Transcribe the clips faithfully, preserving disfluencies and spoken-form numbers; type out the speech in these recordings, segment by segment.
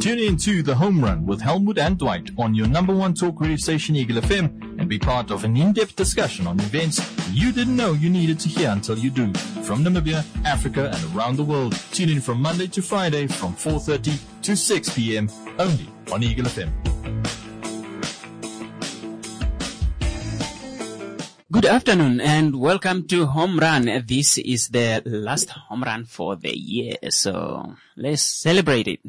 Tune in to The Home Run with Helmut and Dwight on your number one talk radio station, Eagle F M, and be part of an in-depth discussion on events you didn't know you needed to hear until you do. From Namibia, Africa, and around the world. Tune in from Monday to Friday from four thirty to six p.m. only on Eagle F M. Good afternoon and welcome to Home Run. This is the last home run for the year, so let's celebrate it.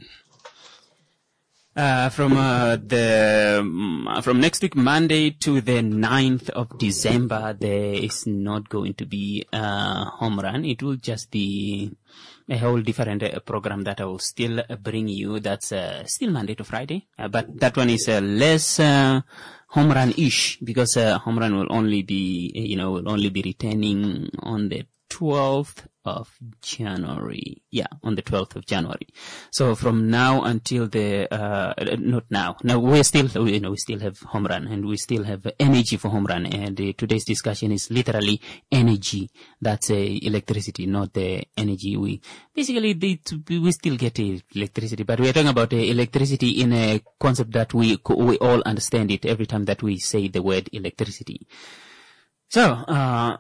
Uh, from uh, the um, from next week Monday to the ninth of December, there is not going to be a home run. It will just be a whole different uh, program that I will still uh, bring you. That's uh, still Monday to Friday, uh, but that one is uh, less uh, home run-ish because uh, home run will only be, you know, will only be returning on the twelfth of January. Yeah, on the twelfth of January. So from now until the, uh, not now. Now we still, you know, we still have home run and we still have energy for home run. And uh, today's discussion is literally energy. That's uh, electricity, not the energy. We, basically, they, we still get uh, electricity, but we are talking about uh, electricity in a concept that we, we all understand it every time that we say the word electricity. So, uh,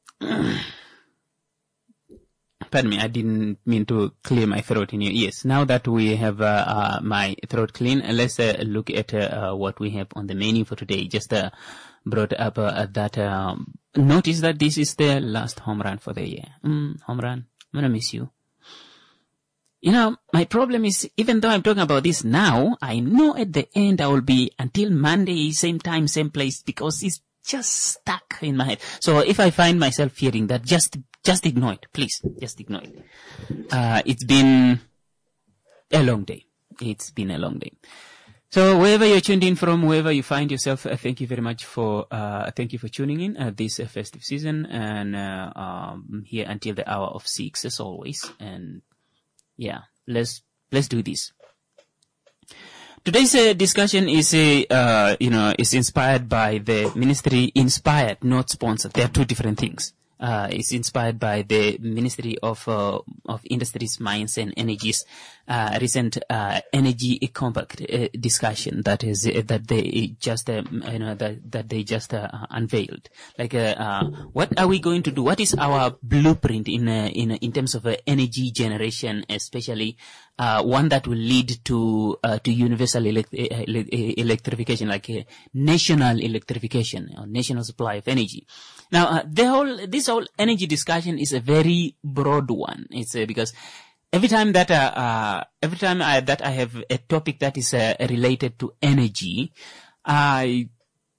pardon me, I didn't mean to clear my throat in your ears. Now that we have uh, uh, my throat clean, uh, let's uh, look at uh, uh, what we have on the menu for today. Just uh, brought up uh, that, um, notice that this is the last home run for the year. Mm, home run, I'm gonna miss you. You know, my problem is, even though I'm talking about this now, I know at the end I will be until Monday, same time, same place, because it's just stuck in my head. So if I find myself hearing that, just Just ignore it, please. Just ignore it. Uh, it's been a long day. It's been a long day. So wherever you're tuned in from, wherever you find yourself, uh, thank you very much for, uh, thank you for tuning in uh, this uh, festive season and, uh, um, here until the hour of six as always. And yeah, let's, let's do this. Today's uh, discussion is, uh, uh, you know, is inspired by the ministry, inspired, not sponsored. They are two different things. Uh, it's inspired by the Ministry of uh, of Industries, Mines and Energies uh, recent uh, energy compact uh, discussion that is uh, that they just uh, you know that that they just uh, unveiled. Like, uh, uh, what are we going to do? What is our blueprint in uh, in in terms of uh, energy generation, especially uh, one that will lead to uh, to universal elect- electrification, like uh, national electrification or national supply of energy. Now, uh, the whole, this whole energy discussion is a very broad one. It's uh, because every time that, uh, uh every time I, that I have a topic that is uh, related to energy, I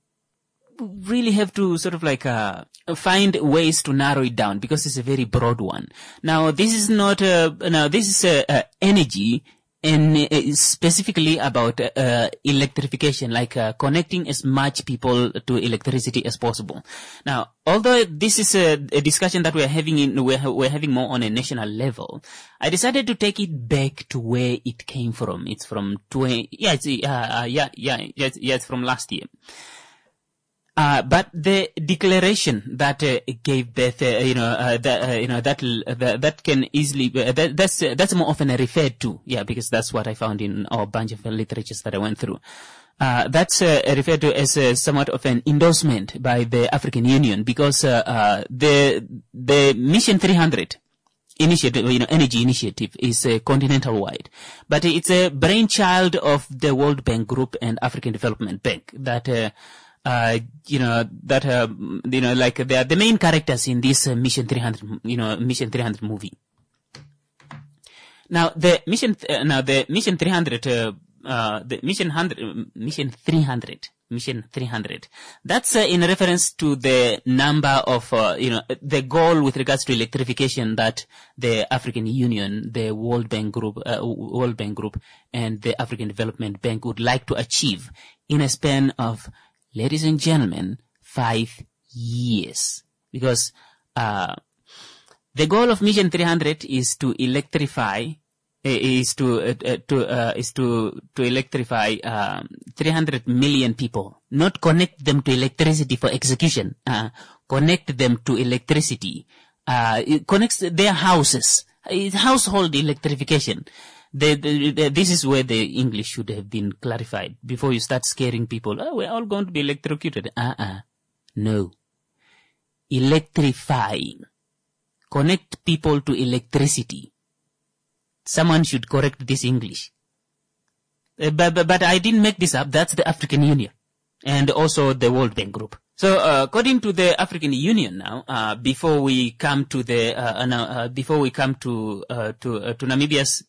really have to sort of like, uh, find ways to narrow it down because it's a very broad one. Now, this is not, uh, now this is, uh, uh energy. And uh, specifically about uh, electrification, like uh, connecting as much people to electricity as possible. Now, although this is a, a discussion that we're having in, we're, we're having more on a national level, I decided to take it back to where it came from. It's from twenty, yeah, it's, uh, uh, yeah, yeah, yeah, yeah, it's from last year. Uh, but the declaration that uh, gave birth, uh, you know, uh, that, uh, you know, that, uh, that, that can easily, uh, that, that's, uh, that's more often referred to, yeah, because that's what I found in our bunch of literatures that I went through. Uh, that's, uh, referred to as uh, somewhat of an endorsement by the African Union because, uh, uh, the, the Mission three hundred initiative, you know, energy initiative is uh, continental wide, but it's a brainchild of the World Bank Group and African Development Bank that, uh, Uh, you know, that, uh, you know, like they are the main characters in this uh, Mission three hundred, you know, Mission three hundred movie. Now, the Mission, uh, now the Mission three hundred, uh, uh, the Mission one hundred, uh, Mission three hundred, Mission three hundred, that's uh, in reference to the number of, uh, you know, the goal with regards to electrification that the African Union, the World Bank Group, uh, World Bank Group and the African Development Bank would like to achieve in a span of, ladies and gentlemen, five years. Because uh the goal of Mission three hundred is to electrify, is to uh, to uh, is to to electrify um, three hundred million people. Not connect them to electricity for execution. Uh, connect them to electricity. Uh, it connects their houses. It's household electrification. the, the, the, this is where the English should have been clarified before you start scaring people. Oh, we're all going to be electrocuted. Uh-uh. No. Electrifying. Connect people to electricity. Someone should correct this English. Uh, but, but, but I didn't make this up. That's the African Union. And also the World Bank Group. So, uh, according to the African Union now, uh, before we come to the, uh, uh, before we come to, uh, to, uh, to Namibia's,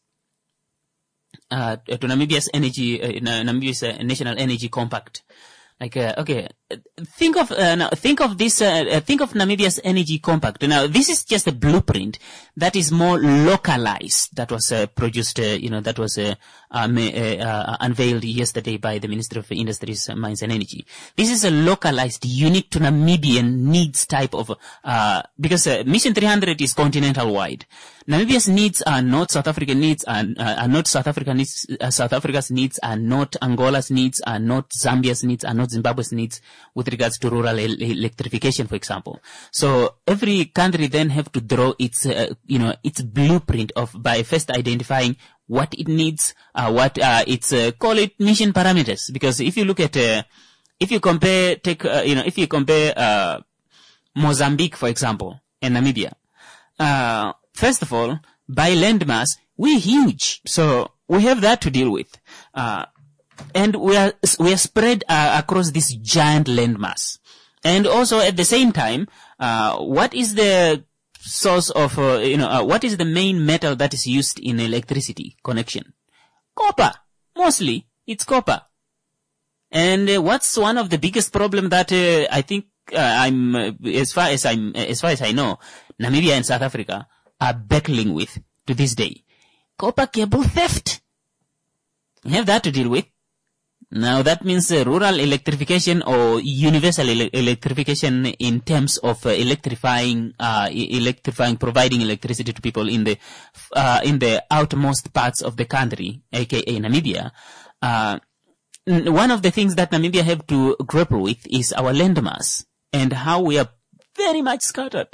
uh, to Namibia's energy, uh, Namibia's uh, National Energy Compact. Like, uh, okay, think of, uh, now, think of this, uh, think of Namibia's Energy Compact. Now, this is just a blueprint that is more localized, that was, uh, produced, uh, you know, that was, uh, um, uh, uh, unveiled yesterday by the Minister of Industries, Mines and Energy. This is a localized, unique to Namibian needs type of, uh, because, uh, Mission three hundred is continental wide. Namibia's needs are not South African needs, are, uh, are not South African needs, uh, South Africa's needs are not Angola's needs, are not Zambia's needs, are not Zimbabwe's needs with regards to rural el- electrification, for example. So every country then have to draw its, uh, you know, its blueprint of, by first identifying what it needs, uh, what, uh, it's, uh, call it mission parameters. Because if you look at, uh, if you compare, take, uh, you know, if you compare, uh, Mozambique, for example, and Namibia, uh, first of all, by landmass, we're huge. So we have that to deal with. Uh, and we are, we are spread uh, across this giant landmass. And also at the same time, uh, what is the source of, uh, you know, uh, what is the main metal that is used in electricity connection? Copper. Mostly, it's copper. And uh, what's one of the biggest problem that uh, I think uh, I'm, uh, as far as I'm, as far as I know, Namibia and South Africa are battling with to this day? Copper cable theft. We have that to deal with. Now that means uh, rural electrification or universal ele- electrification in terms of uh, electrifying, uh, electrifying, providing electricity to people in the, uh, in the outmost parts of the country, aka Namibia. Uh, one of the things that Namibia have to grapple with is our landmass and how we are very much scattered.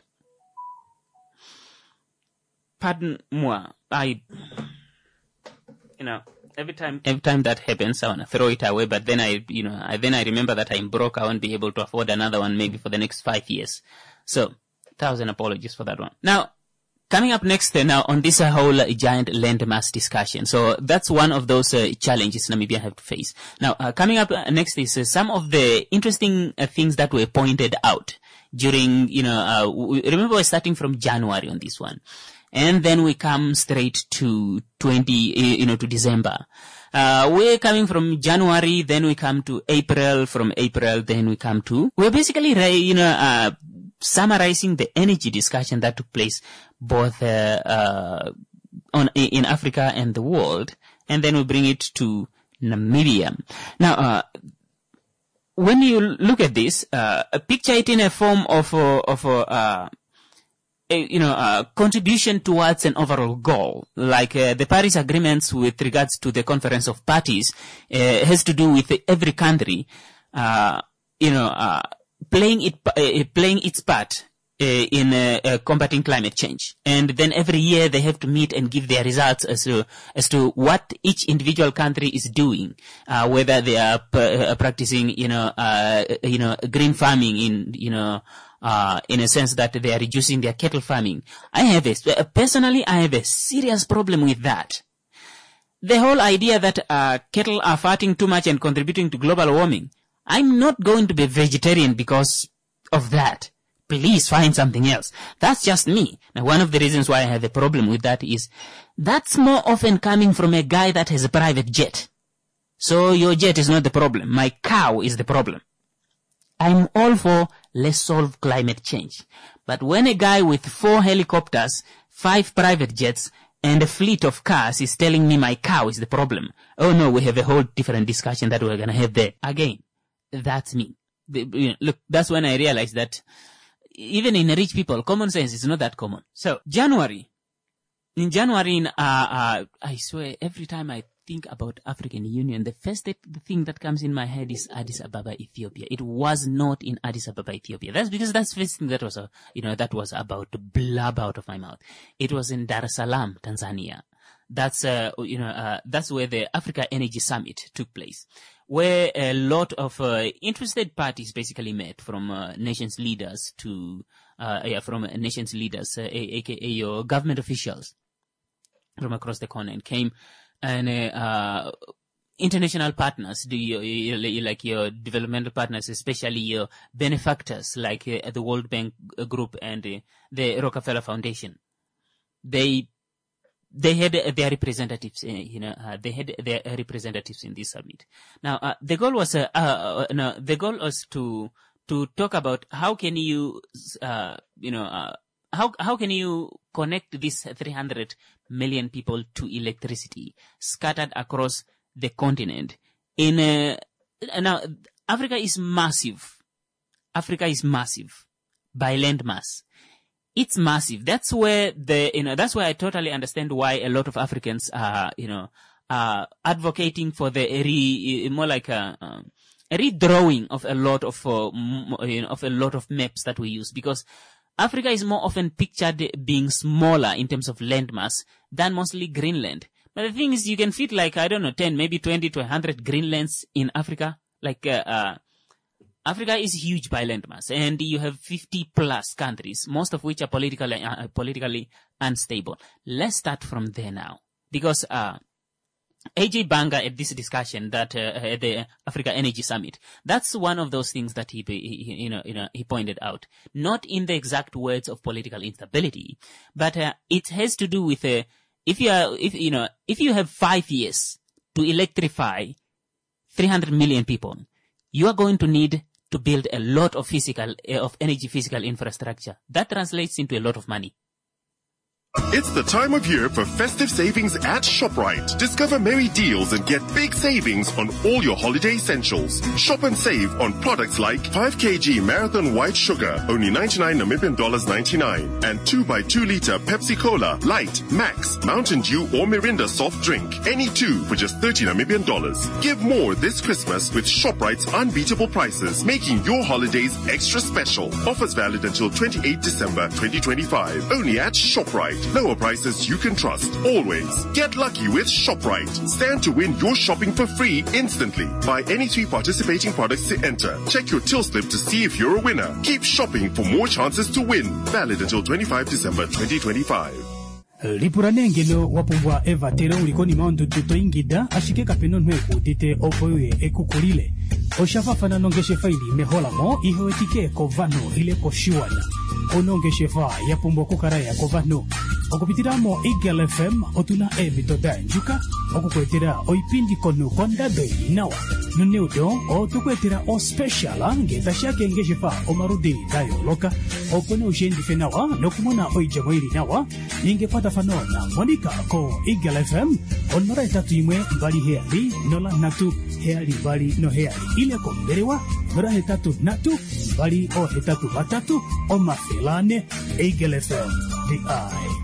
Pardon moi, I, you know, every time, every time that happens, I want to throw it away, but then I, you know, I, then I remember that I'm broke, I won't be able to afford another one maybe for the next five years. So, thousand apologies for that one. Now, coming up next uh, now on this uh, whole uh, giant landmass discussion. So, that's one of those uh, challenges Namibia have to face. Now, uh, coming up uh, next is uh, some of the interesting uh, things that were pointed out during, you know, uh, we, remember we're starting from January on this one. And then we come straight to twenty, you know, to December. Uh, we're coming from January, then we come to April, from April, then we come to, we're basically, you know, uh, summarizing the energy discussion that took place both, uh, uh, on, in Africa and the world. And then we bring it to Namibia. Now, uh, when you look at this, uh, picture it in a form of, uh, of, uh, A, you know, uh, contribution towards an overall goal, like uh, the Paris agreements with regards to the Conference of Parties, uh, has to do with every country, uh, you know, uh, playing it, uh, playing its part uh, in uh, uh, combating climate change. And then every year they have to meet and give their results as to as to what each individual country is doing, uh, whether they are p- uh, practicing, you know, uh, you know, green farming in, you know. Uh, in a sense that they are reducing their cattle farming. I have a, personally, I have a serious problem with that. The whole idea that, uh, cattle are farting too much and contributing to global warming. I'm not going to be vegetarian because of that. Please find something else. That's just me. Now, one of the reasons why I have a problem with that is that's more often coming from a guy that has a private jet. So your jet is not the problem. My cow is the problem. I'm all for let's solve climate change. But when a guy with four helicopters, five private jets, and a fleet of cars is telling me my cow is the problem, oh no, we have a whole different discussion that we're going to have there. Again, that's me. The, you know, look, that's when I realized that even in rich people, common sense is not that common. So, January. In January, in, uh, uh, I swear, every time I think about African Union, the first thing that comes in my head is Addis Ababa, Ethiopia. It was not in Addis Ababa, Ethiopia. That's because that's the first thing that was, uh, you know, that was about to blab out of my mouth. It was in Dar es Salaam, Tanzania. That's, uh, you know, uh, that's where the Africa Energy Summit took place, where a lot of uh, interested parties basically met, from uh, nations leaders to, uh, yeah, from uh, nations leaders, uh, aka your government officials from across the continent came, and uh, uh international partners, do you, you, like your developmental partners, especially your benefactors like uh, the World Bank Group and uh, the Rockefeller Foundation. They they had uh, their representatives, uh, you know, uh, they had their representatives in this summit. Now, uh, the goal was, uh, uh, no, the goal was to to talk about how can you, uh, you know, uh, how how can you connect these three hundred million people to electricity scattered across the continent. In uh, now, Africa is massive. Africa is massive by land mass. It's massive. That's where the, you know, that's why I totally understand why a lot of Africans are, you know, are advocating for the re, more like a, um, a redrawing of a lot of, uh, you know, of a lot of maps that we use, because Africa is more often pictured being smaller in terms of land mass than mostly Greenland. But the thing is, you can fit like, I don't know, ten, maybe twenty to one hundred Greenlands in Africa. Like, uh, uh, Africa is huge by land mass, and you have fifty plus countries, most of which are politically, uh, politically unstable. Let's start from there now. Because, uh, A J Banga at this discussion that, uh, at the Africa Energy Summit, that's one of those things that he, he, you know, you know, he pointed out. Not in the exact words of political instability, but, uh, it has to do with, uh, if you are, if, you know, if you have five years to electrify three hundred million people, you are going to need to build a lot of physical, uh, of energy physical infrastructure. That translates into a lot of money. It's the time of year for festive savings at ShopRite. Discover merry deals and get big savings on all your holiday essentials. Shop and save on products like five kilogram Marathon White Sugar, only ninety-nine Namibian dollars ninety-nine, and two by two liter Pepsi Cola, Light, Max, Mountain Dew or Mirinda soft drink. Any two for just thirty Namibian dollars. Give more this Christmas with ShopRite's unbeatable prices, making your holidays extra special. Offers valid until twenty-eighth December twenty twenty-five. Only at ShopRite. Lower prices you can trust, always. Get lucky with ShopRite. Stand to win your shopping for free instantly. Buy any three participating products to enter. Check your till slip to see if you're a winner. Keep shopping for more chances to win. Valid until twenty-fifth December twenty twenty-five. Lipuranengelo wapumbwa eva tero ulikoni maundu tuto ingida ashike kapeno nweku tite opoye ekukulile. Oshafafana nongeshe faili mehola mo iho etike kovano ile koshiwana. Onongeshe fa yapumbwa kukaraya kovano. Okupitiramo Eagle F M otuna emitoda njuka. Okukwetera oipindi konu kondado inawa. Nuneudo otukwetera o special ngeta shake ngeshe fa omarudi dayo loka. Opone ushendi fenawa nokumona oijamo ili nawa. Ingepata fanona Monica ko Eagle F M on mara tatu imwe bali heali nola natu heali bali no heali ile ko berewa mara tatu natu bali o hetatu batatu o mafelane Eagle F M the eye.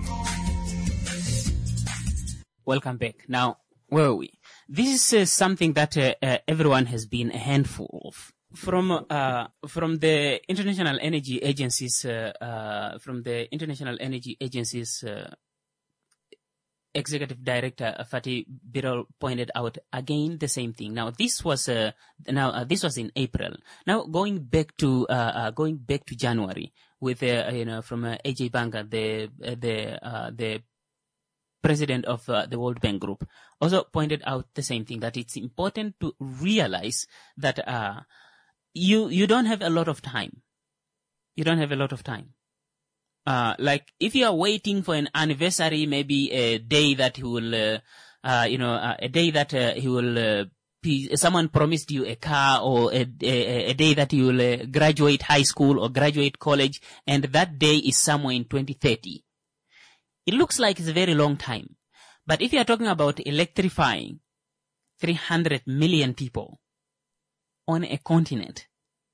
Welcome back. Now, where are we? This is uh, something that uh, uh, everyone has been a handful of. From uh, from the International Energy Agency's uh, uh, from the International Energy Agency's uh, Executive Director Fatih Birol pointed out again the same thing. Now this was uh, now uh, this was in April. Now going back to uh, uh, going back to January with uh, you know from uh, A J Banga, the uh, the uh, the president of uh, the World Bank Group, also pointed out the same thing, that it's important to realize that uh, you you don't have a lot of time. You don't have a lot of time. Uh, like if you are waiting for an anniversary, maybe a day that he will, uh, uh, you know, uh, a day that uh, he will, uh, be, someone promised you a car, or a, a, a day that he will uh, graduate high school or graduate college, and that day is somewhere in twenty thirty. It looks like it's a very long time. But if you are talking about electrifying three hundred million people on a continent,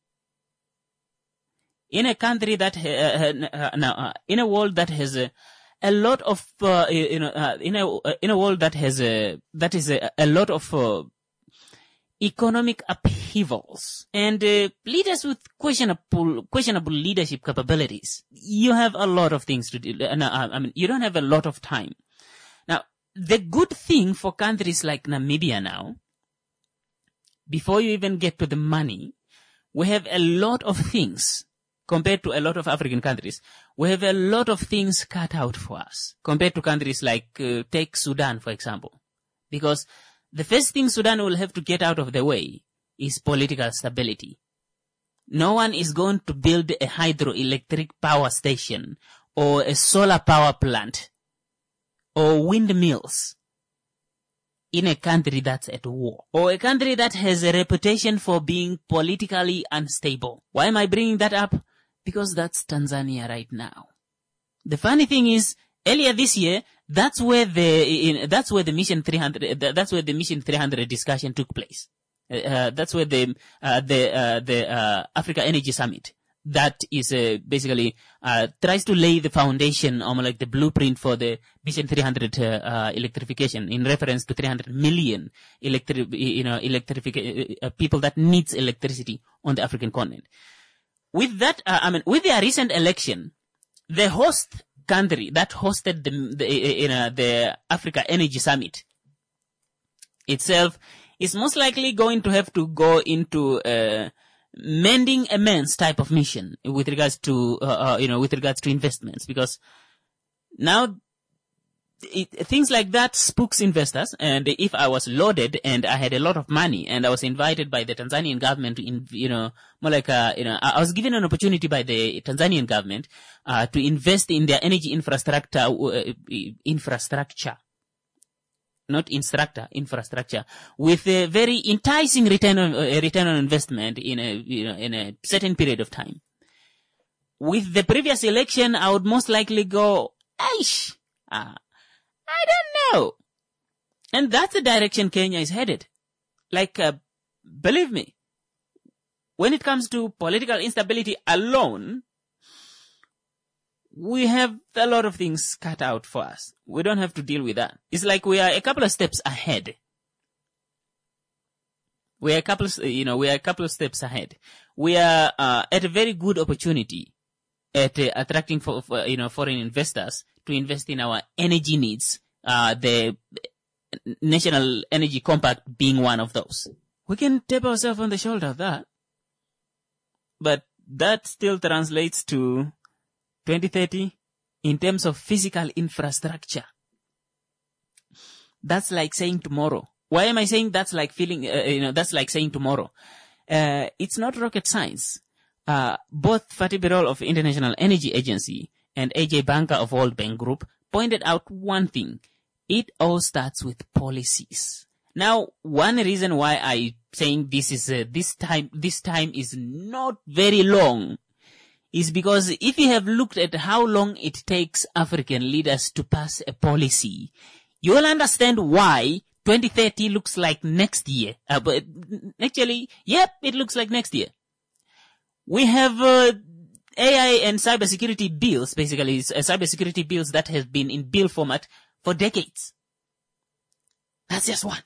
in a country that, uh, uh, no, uh, in a world that has uh, a lot of, uh, you know, uh, in a, uh, in a world that has a, that is a, a lot of, uh, economic upheavals and, uh, leaders with questionable, questionable leadership capabilities, you have a lot of things to do. Uh, no, I mean, you don't have a lot of time. Now, the good thing for countries like Namibia now, before you even get to the money, we have a lot of things compared to a lot of African countries. We have a lot of things cut out for us compared to countries like, uh, take Sudan, for example. Because the first thing Sudan will have to get out of the way is political stability. No one is going to build a hydroelectric power station or a solar power plant or windmills in a country that's at war, or a country that has a reputation for being politically unstable. Why am I bringing that up? Because that's Tanzania right now. The funny thing is, earlier this year, that's where the in, that's where the Mission three hundred that's where the Mission three hundred discussion took place. Uh, that's where the uh, the uh, the uh, Africa Energy Summit that is uh, basically uh, tries to lay the foundation, or like the blueprint for the Mission three hundred uh, uh, electrification, in reference to three hundred million electric you know electrific uh, people that needs electricity on the African continent. With that, uh, I mean, with their recent election, the host country that hosted the the, you know, the Africa Energy Summit itself is most likely going to have to go into uh, mending amends type of mission with regards to, uh, uh, you know, with regards to investments, because now it, things like that spooks investors. And if I was loaded and I had a lot of money and I was invited by the Tanzanian government to, in, you know, more like, uh, you know, I was given an opportunity by the Tanzanian government, uh, to invest in their energy infrastructure, uh, infrastructure. Not instructor, infrastructure, with a very enticing return on, uh, return on investment in a, you know, in a certain period of time. With the previous election, I would most likely go, Aish, uh, I don't know. And that's the direction Kenya is headed. Like, uh, believe me, when it comes to political instability alone, we have a lot of things cut out for us. We don't have to deal with that. It's like we are a couple of steps ahead. We are a couple of, you know, we are a couple of steps ahead. We are uh, at a very good opportunity at uh, attracting for, for, you know, foreign investors to invest in our energy needs. Uh, the National Energy Compact being one of those. We can tap ourselves on the shoulder of that. But that still translates to twenty thirty in terms of physical infrastructure. That's like saying tomorrow. Why am I saying that's like feeling, uh, you know, that's like saying tomorrow? Uh, it's not rocket science. Uh, both Fatih Birol of International Energy Agency and A J Banka of World Bank Group pointed out one thing. It all starts with policies. Now, one reason why I saying this is, uh, this time, this time is not very long is because if you have looked at how long it takes African leaders to pass a policy, you will understand why twenty thirty looks like next year. Uh, but actually, yep, it looks like next year. We have uh, A I and cybersecurity bills, basically uh, cybersecurity bills that have been in bill format for decades. That's just one.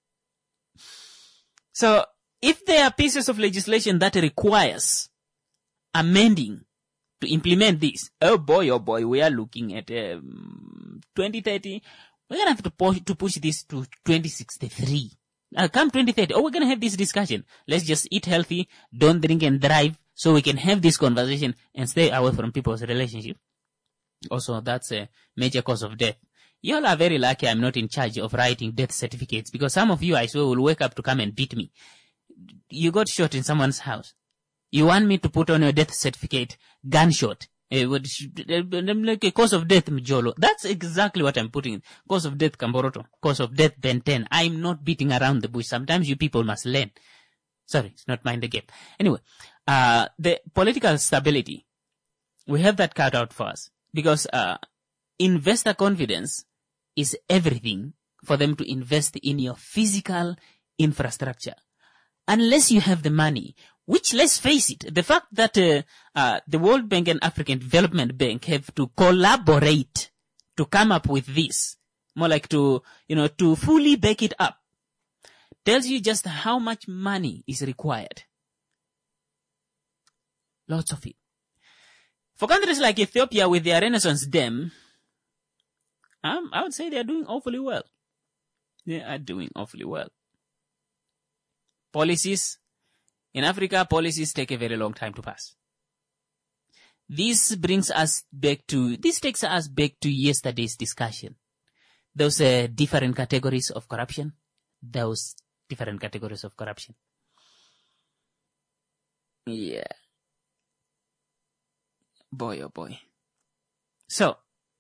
So, if there are pieces of legislation that requires amending to implement this, oh boy, oh boy, we are looking at um, twenty thirty. We're going to have to push, to push this to twenty sixty-three. Uh, come twenty thirty, oh, we're going to have this discussion. Let's just eat healthy, don't drink and drive, so we can have this conversation and stay away from people's relationship. Also, that's a major cause of death. You all are very lucky I'm not in charge of writing death certificates, because some of you, I swear, will wake up to come and beat me. You got shot in someone's house. You want me to put on your death certificate, gunshot. Uh, like a cause of death, Mjolo. That's exactly what I'm putting. Cause of death, Kamboroto. Cause of death, Ben ten. I'm not beating around the bush. Sometimes you people must learn. Sorry, it's not mind the game. Anyway, uh, the political stability, we have that cut out for us. Because, uh, investor confidence is everything for them to invest in your physical infrastructure. Unless you have the money, which, let's face it, the fact that uh, uh, the World Bank and African Development Bank have to collaborate to come up with this, more like to, you know, to fully back it up, tells you just how much money is required. Lots of it. For countries like Ethiopia with their Renaissance Dam, Um, I would say they are doing awfully well. They are doing awfully well. Policies. In Africa, policies take a very long time to pass. This brings us back to, this takes us back to yesterday's discussion. Those uh, different categories of corruption. Those different categories of corruption. Yeah. Boy, oh boy. So,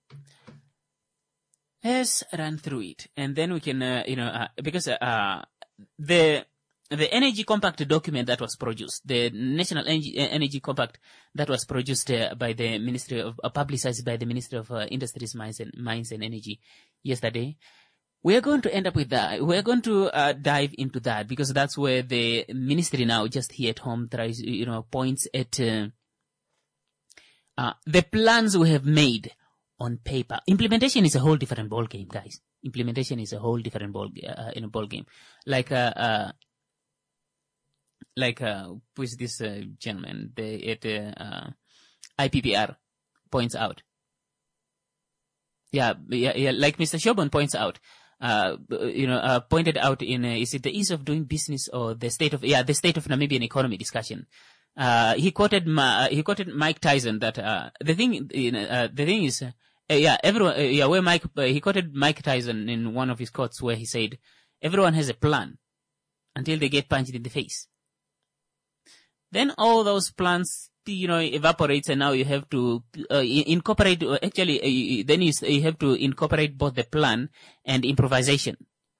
let's run through it. And then we can, uh, you know, uh, because uh, the the Energy Compact document that was produced, the National Energy, uh, Energy Compact that was produced uh, by the Ministry of, uh, publicized by the Ministry of uh, Industries, Mines and, Mines and Energy yesterday, we are going to end up with that. We are going to uh, dive into that because that's where the ministry now, just here at home, tries, you know, points at uh, uh, the plans we have made on paper. Implementation is a whole different ball game, guys. Implementation is a whole different ball, uh, in a ball game. Like, uh, uh, like, uh, who is this uh, gentleman? The, at uh, uh, I P P R points out. Yeah, yeah, yeah. Like Mister Shobon points out. Uh, you know, uh, pointed out in, uh, is it the ease of doing business or the state of, yeah, the state of Namibian economy discussion. Uh, he quoted, Ma, uh, he quoted Mike Tyson that, uh, the thing, you know, uh, the thing is, uh, yeah, everyone, uh, yeah, where Mike, uh, he quoted Mike Tyson in one of his quotes where he said, everyone has a plan until they get punched in the face. Then all those plans, you know, evaporates and now you have to uh, incorporate, uh, actually, uh, then you, you have to incorporate both the plan and improvisation.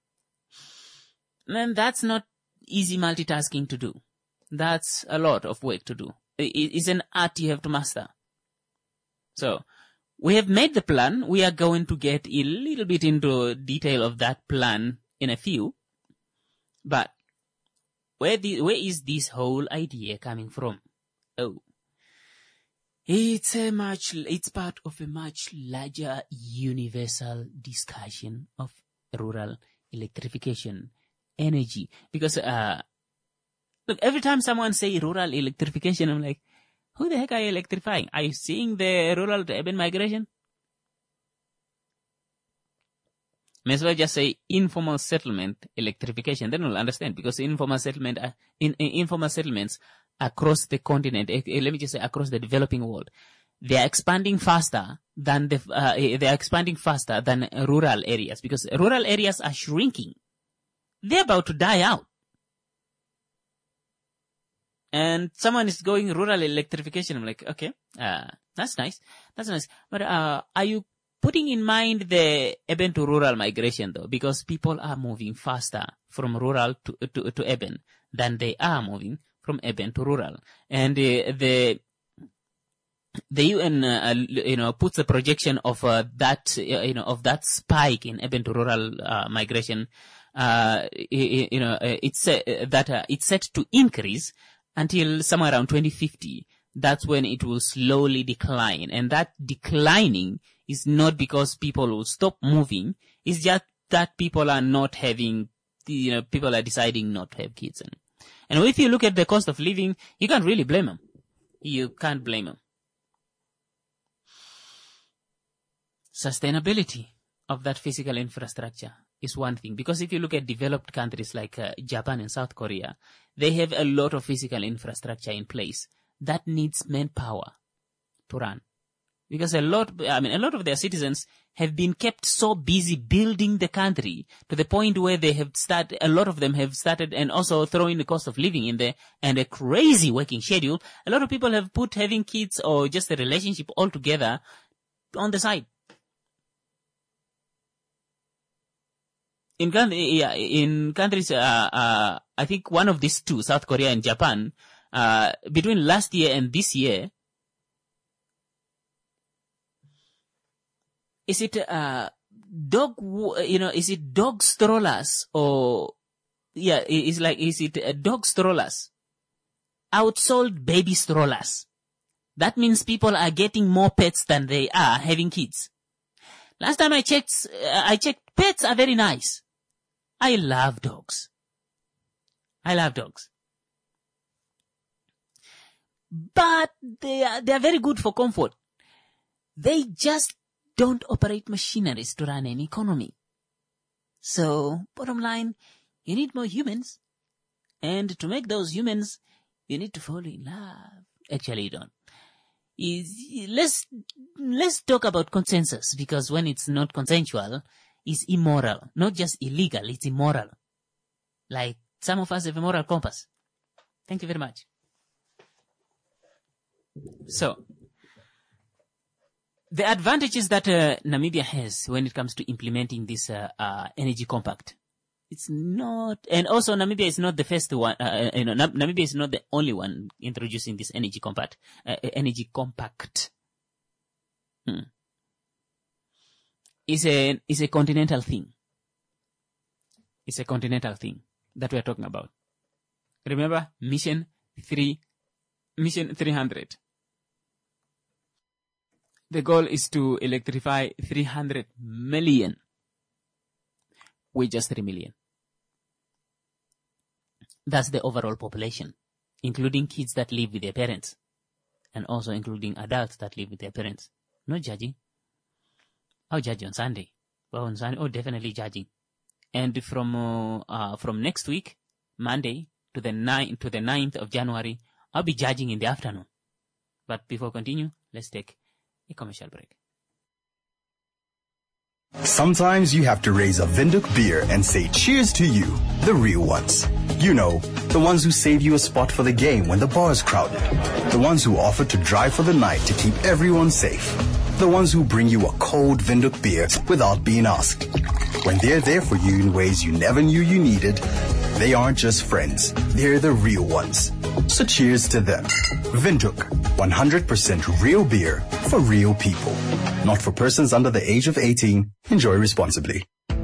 And that's not easy multitasking to do. That's a lot of work to do. It's an art you have to master. So, we have made the plan. We are going to get a little bit into detail of that plan in a few. But, where the, where is this whole idea coming from? Oh. It's a much, it's part of a much larger universal discussion of rural electrification, energy. Because, uh, look, every time someone say rural electrification, I'm like, who the heck are you electrifying? Are you seeing the rural to urban migration? May as well just say informal settlement electrification. Then we'll understand because informal settlement, uh, in, in informal settlements across the continent, uh, let me just say across the developing world, they are expanding faster than the, uh, they are expanding faster than rural areas because rural areas are shrinking. They're about to die out. And someone is going rural electrification. I'm like, okay, uh, that's nice. That's nice. But, uh, are you putting in mind the urban to rural migration though? Because people are moving faster from rural to, to, to urban than they are moving from urban to rural. And, uh, the, the U N, uh, you know, puts a projection of, uh, that, uh, you know, of that spike in urban to rural, uh, migration, uh, you, you know, uh, it's, uh, that, uh, it's set to increase until somewhere around twenty fifty. That's when it will slowly decline. And that declining is not because people will stop moving. It's just that people are not having, you know, people are deciding not to have kids. And, and if you look at the cost of living, you can't really blame them. You can't blame them. Sustainability of that physical infrastructure is one thing. Because if you look at developed countries like uh, Japan and South Korea, they have a lot of physical infrastructure in place that needs manpower to run. Because a lot, I mean, a lot of their citizens have been kept so busy building the country to the point where they have started, a lot of them have started and also throwing the cost of living in there and a crazy working schedule. A lot of people have put having kids or just a relationship altogether on the side. In, yeah, in countries, uh, uh, I think one of these two, South Korea and Japan, uh, between last year and this year, is it, uh, dog, you know, is it dog strollers or, yeah, it's like, is it uh, dog strollers outsold baby strollers? That means people are getting more pets than they are having kids. Last time I checked, uh, I checked, pets are very nice. I love dogs. I love dogs. But they are, they are very good for comfort. They just don't operate machineries to run an economy. So, bottom line, you need more humans. And to make those humans, you need to fall in love. Actually, you don't. Is, let's, let's talk about consensus, because when it's not consensual, it's immoral. Not just illegal, it's immoral. Like, some of us have a moral compass. Thank you very much. So, the advantages that uh, Namibia has when it comes to implementing this uh, uh, energy compact, it's not, and also Namibia is not the first one, uh, you know, Nam- Namibia is not the only one introducing this energy compact, uh, energy compact. Hmm. It's a, it's a continental thing. It's a continental thing that we're talking about. Remember, mission three, mission three hundred. The goal is to electrify three hundred million with just three million. That's the overall population, including kids that live with their parents, and also including adults that live with their parents. No judging. I'll judge on Sunday. Well, on Sunday, oh, definitely judging. And from uh, uh, from next week, Monday to the ninth to the ninth of January, I'll be judging in the afternoon. But before continue, let's take a commercial break. Sometimes you have to raise a Vinduk beer and say cheers to you, the real ones. You know, the ones who save you a spot for the game when the bar's crowded. The ones who offer to drive for the night to keep everyone safe. The ones who bring you a cold Vinduk beer without being asked. When they're there for you in ways you never knew you needed, they aren't just friends, they're the real ones. So cheers to them. Vinduk, one hundred percent real beer for real people. Not for persons under the age of eighteen. Enjoy responsibly.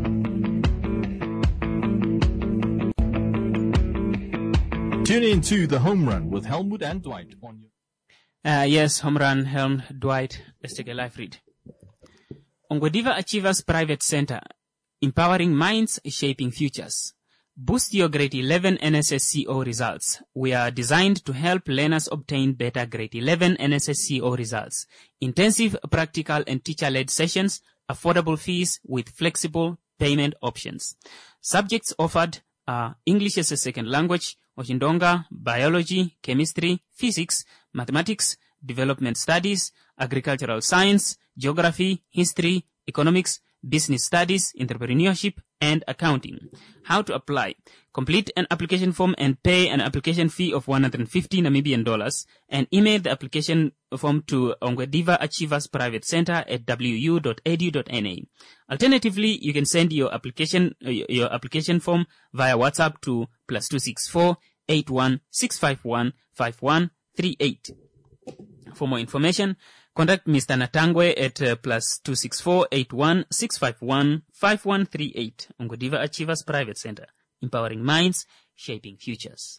Tune in to The Home Run with Helmut and Dwight on your... Uh, yes, Home Run, Helm, Dwight. Let's take a live read. Ongwediva Achievers Private Center. Empowering minds, shaping futures. Boost your grade eleven N S S C O results. We are designed to help learners obtain better grade eleven N S S C O results. Intensive practical and teacher-led sessions, affordable fees with flexible payment options. Subjects offered are English as a second language, Oshindonga, biology, chemistry, physics, mathematics, development studies, agricultural science, geography, history, economics, business studies, entrepreneurship, and accounting. How to apply. Complete an application form and pay an application fee of one hundred fifty Namibian dollars and email the application form to Ongwediva Achievers Private Center at w u dot e d u dot n a. Alternatively, you can send your application uh, your application form via WhatsApp to plus two six four eight one six five one five one three eight. For more information, contact Mister Natangwe at uh, plus two six four eight one six five one five one three eight. Ongwediva Achievers Private Center. Empowering minds, shaping futures.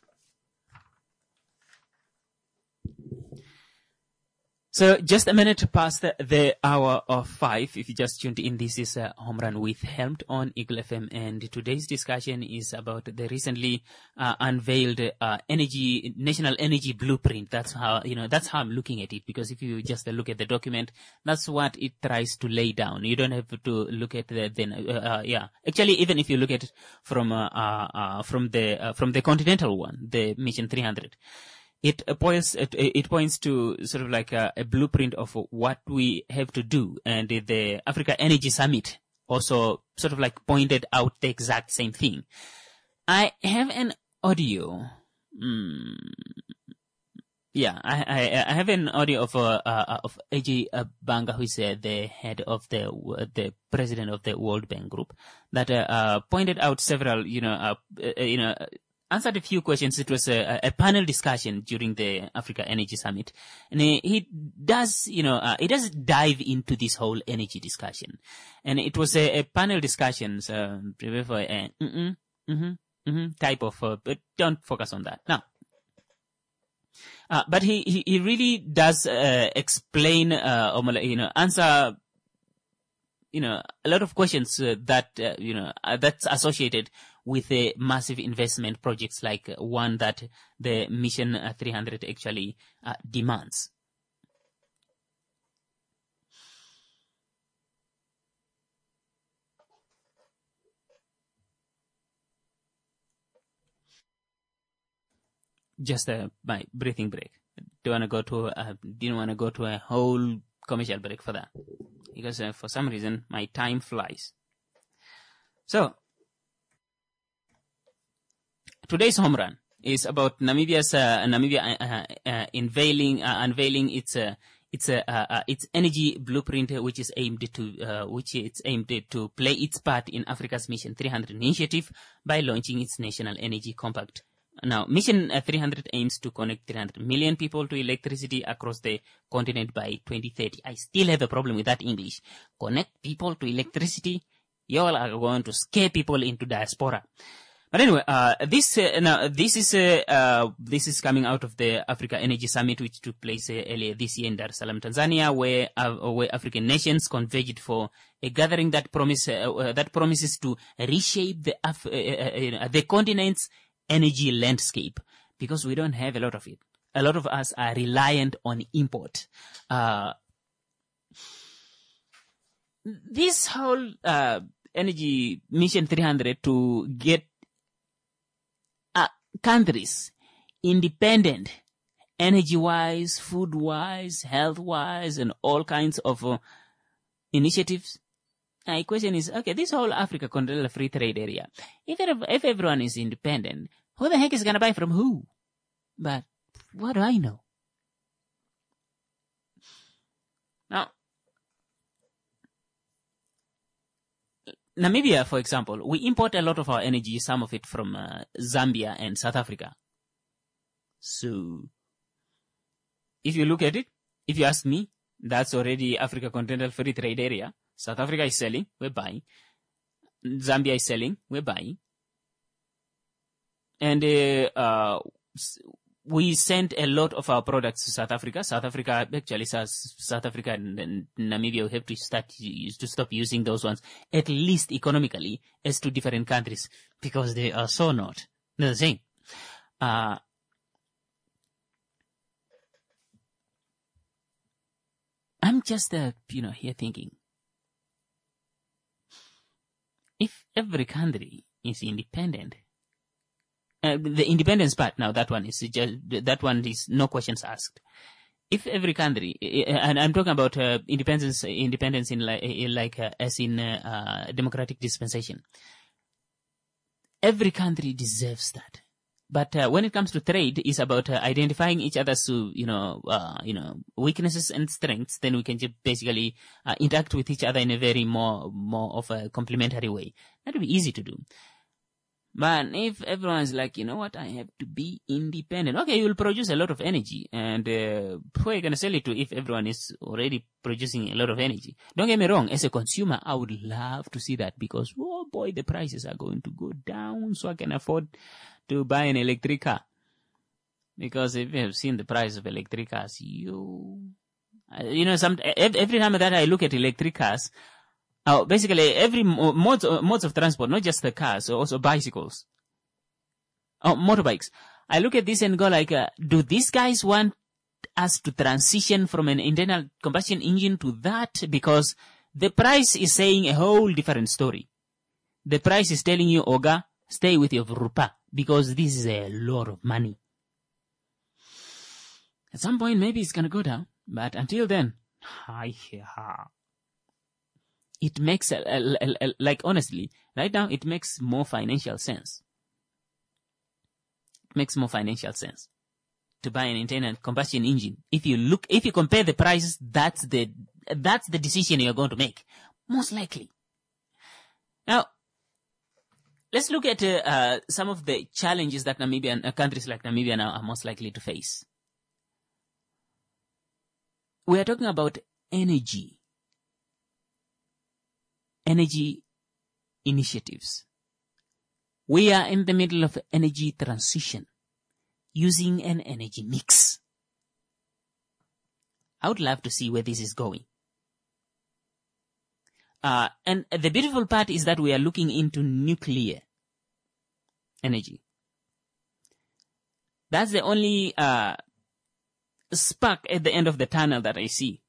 So just a minute past the, the hour of five. If you just tuned in, this is uh, Home Run with Helmut on Eagle F M, and today's discussion is about the recently uh, unveiled uh, energy national energy blueprint. That's how you know. That's how I'm looking at it. Because if you just uh, look at the document, that's what it tries to lay down. You don't have to look at the then. Uh, uh, yeah, actually, even if you look at it from uh, uh, uh, from the uh, from the continental one, the Mission three hundred. It points, it, it points to sort of like a, a blueprint of what we have to do. And the Africa Energy Summit also sort of like pointed out the exact same thing. I have an audio. Mm, yeah, I, I, I have an audio of, uh, uh, of A J Banga, who is uh, the head of the, uh, the president of the World Bank Group, that, uh, uh pointed out several, you know, uh, uh you know, answered a few questions. It was a, a panel discussion during the Africa Energy Summit. And he, he does, you know, uh, he does dive into this whole energy discussion. And it was a, a panel discussion, so prepare for a mm-mm, mm-hmm, mm-hmm type of, uh, but don't focus on that. Now, uh, but he, he, he really does, uh, explain, uh, or, you know, answer, you know, a lot of questions uh, that, uh, you know, uh, that's associated with the massive investment projects like one that the Mission uh, three hundred actually uh, demands. just uh, my breathing break. Don't want to go to, uh, didn't want to go to a whole commercial break for that. Because uh, for some reason, my time flies. So, today's home run is about Namibia's, uh, Namibia uh, uh, unveiling, uh, unveiling its, uh, its, uh, uh, its energy blueprint, which is aimed to, uh, which it's aimed to play its part in Africa's Mission three hundred initiative by launching its National Energy Compact. Now, Mission three hundred aims to connect three hundred million people to electricity across the continent by twenty thirty. I still have a problem with that English. Connect people to electricity. Y'all are going to scare people into diaspora. But anyway, uh, this, uh, now, this is, uh, uh, this is coming out of the Africa Energy Summit, which took place uh, earlier this year in Dar es Salaam, Tanzania, where, uh, where African nations converged for a gathering that promise, uh, uh, that promises to reshape the, Af- uh, uh, uh, the continent's energy landscape, because we don't have a lot of it. A lot of us are reliant on import. Uh, this whole, uh, energy Mission three hundred to get countries independent energy-wise, food-wise, health-wise, and all kinds of uh, initiatives. My question is, okay, this whole Africa Continental Free Trade Area, if, it, if everyone is independent, who the heck is going to buy from who? But what do I know? Now, Namibia, for example, we import a lot of our energy, some of it from uh, Zambia and South Africa. So, if you look at it, if you ask me, that's already Africa Continental Free Trade Area. South Africa is selling, we're buying. Zambia is selling, we're buying. And uh, uh, we sent a lot of our products to South Africa. South Africa actually says South Africa and, and Namibia will have to start to stop using those ones, at least economically, as two different countries, because they are so not the same. Uh, I'm just, uh, you know, here thinking, if every country is independent, Uh, the independence part, now that one is just, that one is no questions asked. If every country, and I'm talking about uh, independence, independence in like, in like uh, as in uh, uh, democratic dispensation, every country deserves that. But uh, when it comes to trade, it's about uh, identifying each other's, you know, uh, you know, weaknesses and strengths. Then we can just basically uh, interact with each other in a very more, more of a complementary way. That would be easy to do. But if everyone's like, you know what, I have to be independent. Okay, you will produce a lot of energy. And uh, who are you going to sell it to if everyone is already producing a lot of energy? Don't get me wrong. As a consumer, I would love to see that because, oh boy, the prices are going to go down so I can afford to buy an electric car. Because if you have seen the price of electric cars, you, uh, you know, some every time that I look at electric cars, Uh, basically, every modes, modes of transport, not just the cars, also bicycles, oh, motorbikes. I look at this and go like, uh, do these guys want us to transition from an internal combustion engine to that? Because the price is saying a whole different story. The price is telling you, Oga, stay with your rupa, because this is a lot of money. At some point, maybe it's going to go down. But until then, hi, ha. It makes, a, a, a, a, like honestly, right now it makes more financial sense. It makes more financial sense to buy an internal combustion engine. If you look, if you compare the prices, that's the, that's the decision you're going to make. Most likely. Now, let's look at uh, uh, some of the challenges that Namibian, uh, countries like Namibia now are most likely to face. We are talking about energy. Energy initiatives. We are in the middle of energy transition using an energy mix. I would love to see where this is going. Uh, and the beautiful part is that we are looking into nuclear energy. That's the only uh, spark at the end of the tunnel that I see.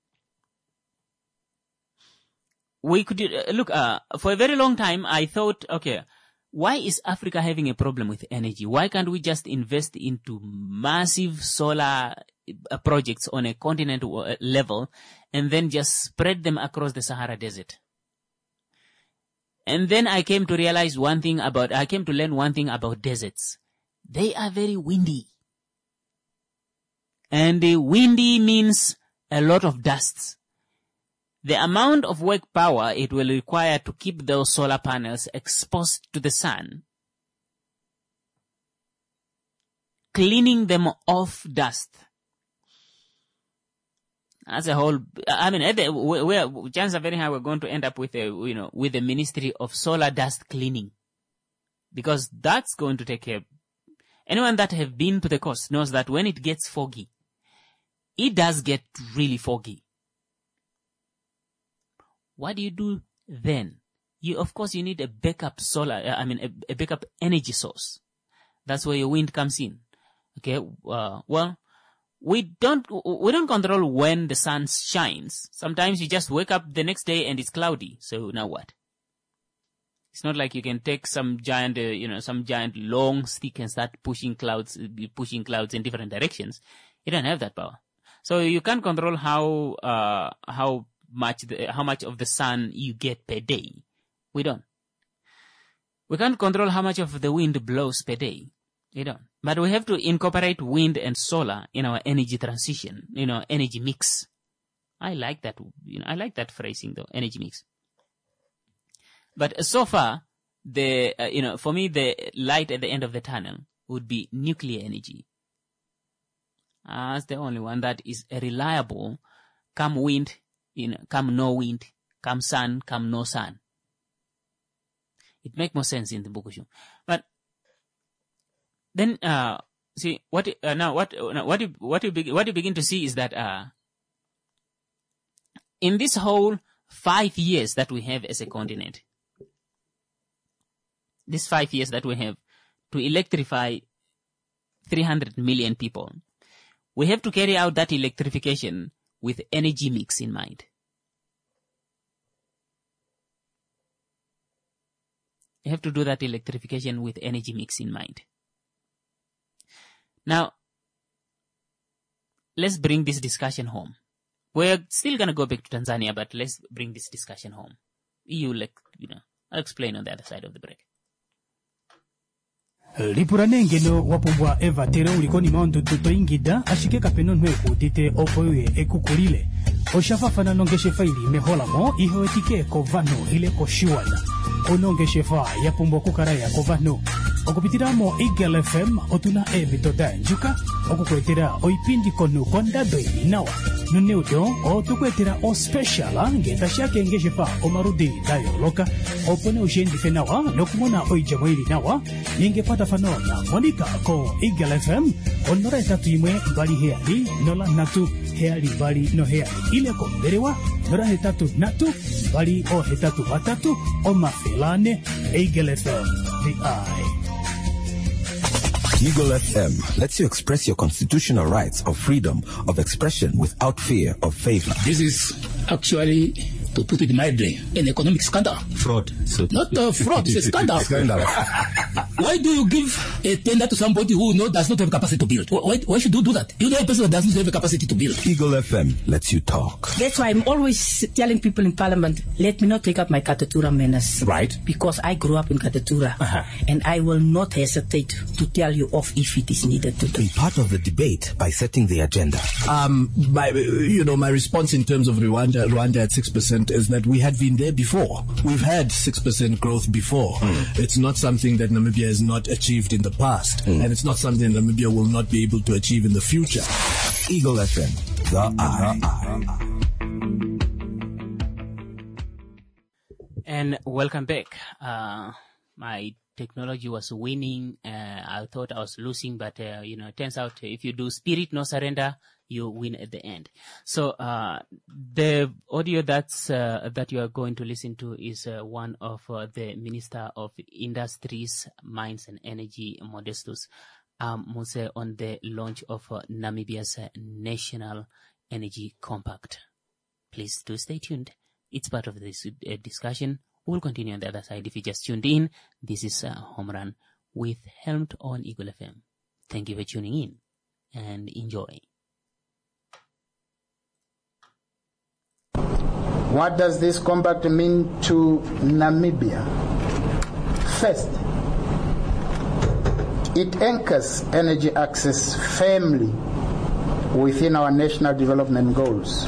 We could, uh, look, uh, for a very long time, I thought, okay, why is Africa having a problem with energy? Why can't we just invest into massive solar uh, projects on a continent uh, level and then just spread them across the Sahara Desert? And then I came to realize one thing about, I came to learn one thing about deserts. They are very windy. And the windy means a lot of dust. The amount of work power it will require to keep those solar panels exposed to the sun, cleaning them off dust. As a whole, I mean, the, we're, chances are very high we're going to end up with a, you know, with the Ministry of Solar Dust Cleaning. Because that's going to take care. Anyone that have been to the coast knows that when it gets foggy, it does get really foggy. What do you do then? You, of course, you need a backup solar, I mean, a, a backup energy source. That's where your wind comes in. Okay, uh, well, we don't, we don't control when the sun shines. Sometimes you just wake up the next day and it's cloudy. So now what? It's not like you can take some giant, uh, you know, some giant long stick and start pushing clouds, pushing clouds in different directions. You don't have that power. So you can't control how, uh, how much, the, how much of the sun you get per day. We don't. We can't control how much of the wind blows per day. We don't. But we have to incorporate wind and solar in our energy transition, you know, energy mix. I like that, you know, I like that phrasing though, energy mix. But so far, the, uh, you know, for me, the light at the end of the tunnel would be nuclear energy. As the only one that is reliable, come wind, you know, come no wind, come sun, come no sun. It makes more sense in the Bukushu. But then, uh, see, what, uh, now, what, uh, what you, what you, be, what you begin to see is that, uh, in this whole five years that we have as a continent, these five years that we have to electrify three hundred million people, we have to carry out that electrification with energy mix in mind. You have to do that electrification with energy mix in mind. Now, let's bring this discussion home. We're still going to go back to Tanzania, but let's bring this discussion home. You, like, you know, I'll explain on the other side of the break. Lipuranengelo wapubwa eva tere ulikoni maundu tutoingida ashike kapeno nweku tite opoye ekukulile. Oshafafana nongeshe faili meholamo iho etike kovano ile koshiwana. Onongeshe fa ya pumbo kukaraya kovano. Okupitiramo Eagle F M otuna ebitoda njuka. Okukwetera oipindi konu konda doini nawa. Nuneudo o tukwetera o speciala ngeta shake ngeshe fa omarudi dayo loka. Opone ushendi fenawa lokumona oijamoili nawa. Ninge pata fanona Monica ko Eagle F M onora etatu imwe bali heali nola natu heali bali no heali ile ko berewa nora hetatu natu bali o hetatu batatu o mafelane Eagle F M the eye. Eagle F M lets you express your constitutional rights of freedom of expression without fear of favor. This is actually, to put it mildly, an economic scandal. Fraud. So Not uh, fraud, it's a scandal. Scandal. Why do you give a tender to somebody who no, does not have capacity to build? Why, why should you do that? You know a person that doesn't have a capacity to build. Eagle F M lets you talk. That's why I'm always telling people in Parliament, let me not take up my Katatura menace. Right. Because I grew up in Katatura. Uh-huh. And I will not hesitate to tell you off if it is needed to do. Be part of the debate by setting the agenda. Um, my, you know, my response in terms of Rwanda, Rwanda at six percent is that we had been there before. We've had six percent growth before. Mm. It's not something that Namibia has not achieved in the past. Mm. And it's not something that Namibia will not be able to achieve in the future. Eagle F M, the eye. And welcome back. Uh, my technology was winning. Uh, I thought I was losing, but, uh, you know, it turns out if you do spirit, no surrender, you win at the end. So, uh, the audio that's, uh, that you are going to listen to is, uh, one of uh, the Minister of Industries, Mines and Energy, Modestus, um, Muse, on the launch of uh, Namibia's uh, National Energy Compact. Please do stay tuned. It's part of this uh, discussion We'll continue on the other side. If you just tuned in, this is uh, Home Run with Helmed on Eagle F M. Thank you for tuning in and enjoy. What does this compact mean to Namibia? First, it anchors energy access firmly within our national development goals.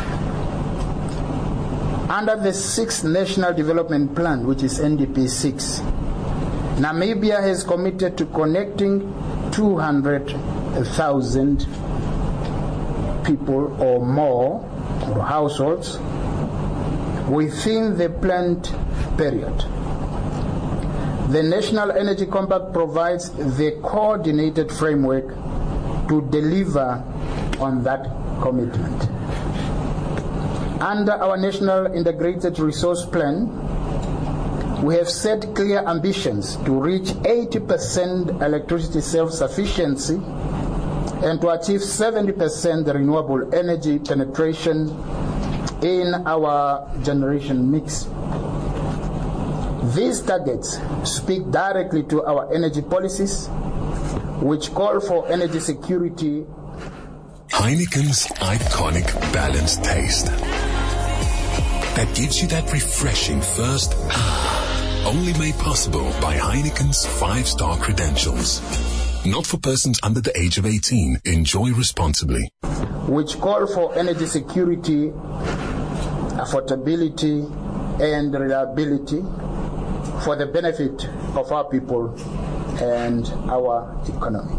Under the sixth National Development Plan, which is N D P six, Namibia has committed to connecting two hundred thousand people or more, or households, within the planned period. The National Energy Compact provides the coordinated framework to deliver on that commitment. Under our National Integrated Resource Plan, we have set clear ambitions to reach eighty percent electricity self-sufficiency and to achieve seventy percent renewable energy penetration in our generation mix. These targets speak directly to our energy policies, which call for energy security. Heineken's iconic balanced taste that gives you that refreshing first ah, only made possible by Heineken's five-star credentials. Not for persons under the age of eighteen. Enjoy responsibly. Which call for energy security, affordability, and reliability for the benefit of our people and our economy.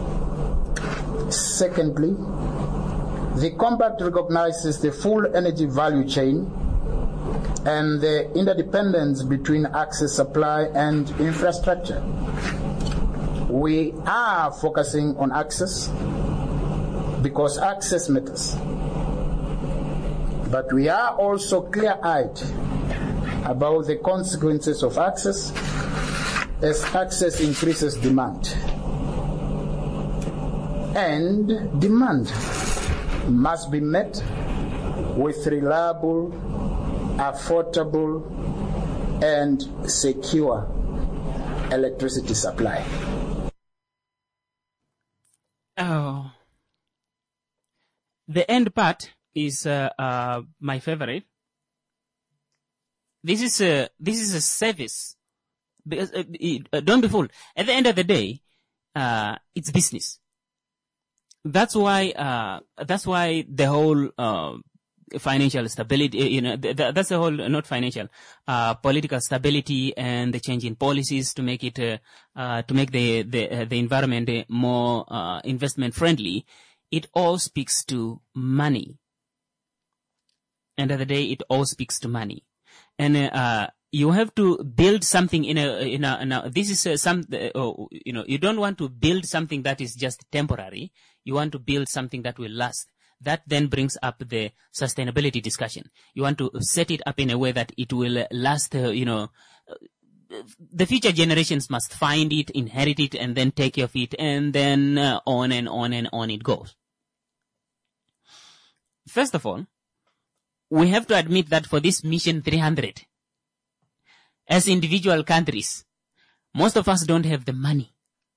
Secondly, the compact recognizes the full energy value chain and the interdependence between access, supply, and infrastructure. We are focusing on access because access matters. But we are also clear-eyed about the consequences of access as access increases demand. And demand must be met with reliable, affordable, and secure electricity supply. Oh, the end part is uh, uh, my favorite. This is a this is a service. Because uh, uh, don't be fooled. At the end of the day, uh, it's business. That's why uh, that's why the whole uh, financial stability, you know, th- th- that's the whole not financial, uh, political stability and the change in policies to make it uh, uh, to make the the, uh, the environment more uh, investment friendly. It all speaks to money. End of the day, it all speaks to money, and uh, you have to build something in a in a. In a this is uh, some uh, you know you don't want to build something that is just temporary. You want to build something that will last. That then brings up the sustainability discussion. You want to set it up in a way that it will last. Uh, you know, uh, the future generations must find it, inherit it, and then take care of it, and then uh, on and on and on it goes. First of all, we have to admit that for this Mission three hundred, as individual countries, most of us don't have the money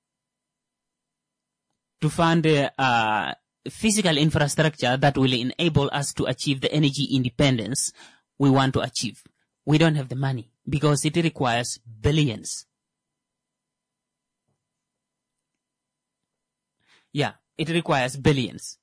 to fund uh, uh, physical infrastructure that will enable us to achieve the energy independence we want to achieve. We don't have the money because it requires billions. Yeah, it requires billions.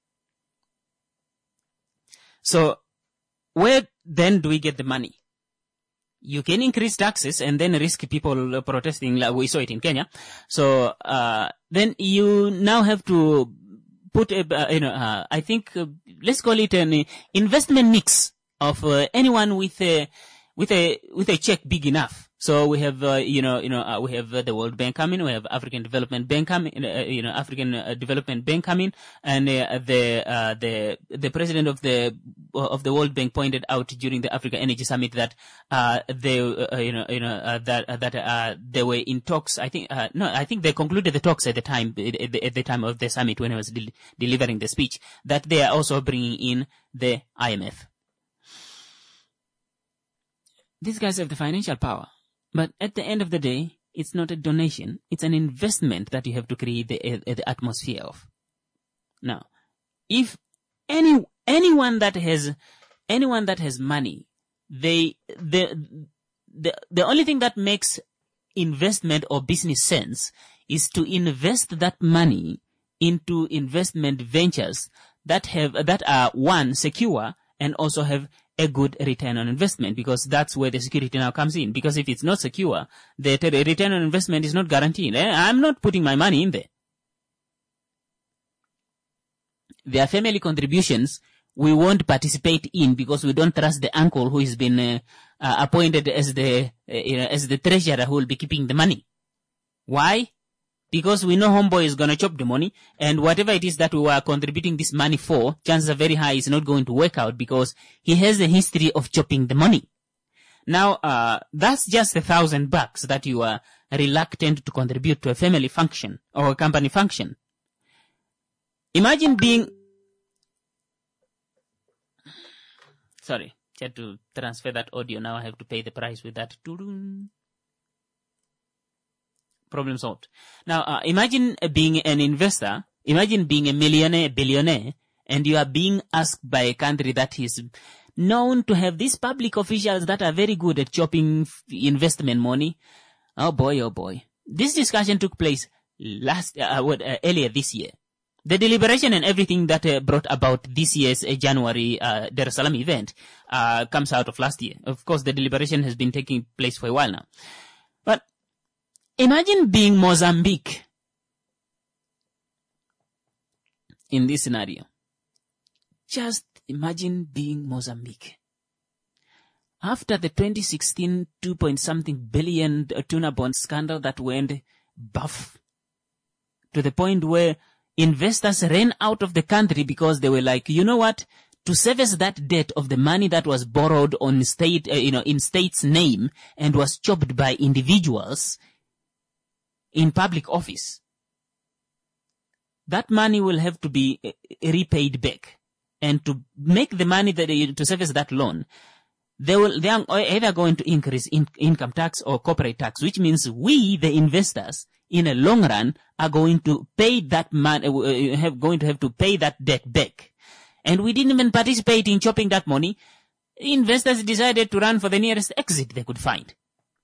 So, where then do we get the money? You can increase taxes and then risk people protesting, like we saw it in Kenya. So, uh, then you now have to put a, uh, you know, uh, I think, uh, let's call it an investment mix of uh, anyone with a, with a, with a check big enough. So we have, uh, you know, you know, uh, we have uh, the World Bank coming, we have African Development Bank coming, uh, you know, African uh, Development Bank coming, and uh, the, uh, the, the president of the, of the World Bank pointed out during the Africa Energy Summit that, uh, they, uh, you know, you know, uh, that, uh, that, uh, they were in talks, I think, uh, no, I think they concluded the talks at the time, at the, at the time of the summit when I was del- delivering the speech, that they are also bringing in the I M F. these guys have the financial power. But at the end of the day, it's not a donation. It's an investment that you have to create the, uh, the atmosphere of. Now, if any anyone that has anyone that has money, they the the the only thing that makes investment or business sense is to invest that money into investment ventures that have that are one secure and also have a good return on investment, because that's where the security now comes in. Because if it's not secure, the return on investment is not guaranteed. I'm not putting my money in there. Their family contributions we won't participate in because we don't trust the uncle who has been uh, uh, appointed as the uh, you know, as the treasurer who will be keeping the money. Why? Because we know homeboy is going to chop the money, and whatever it is that we are contributing this money for, chances are very high it's not going to work out because he has a history of chopping the money. Now, uh, that's just a thousand bucks that you are reluctant to contribute to a family function or a company function. Imagine being, sorry, I had to transfer that audio. Now I have to pay the price with that. Problem solved. Now, uh, imagine being an investor, imagine being a millionaire, billionaire, and you are being asked by a country that is known to have these public officials that are very good at chopping investment money. Oh boy, oh boy. This discussion took place last, uh, what, uh, earlier this year. The deliberation and everything that uh, brought about this year's uh, January uh, Dar es Salaam event uh, comes out of last year. Of course, the deliberation has been taking place for a while now. But imagine being Mozambique in this scenario. Just imagine being Mozambique. After the twenty sixteen two point something billion tuna bond scandal that went buff to the point where investors ran out of the country because they were like, you know what? To service that debt of the money that was borrowed on state, uh, you know, in state's name and was chopped by individuals in public office, that money will have to be uh, repaid back. And to make the money that uh, to service that loan, they will they are either going to increase in, income tax or corporate tax, which means we, the investors, in a long run, are going to pay that money, uh, have going to have to pay that debt back. And we didn't even participate in chopping that money. Investors decided to run for the nearest exit they could find.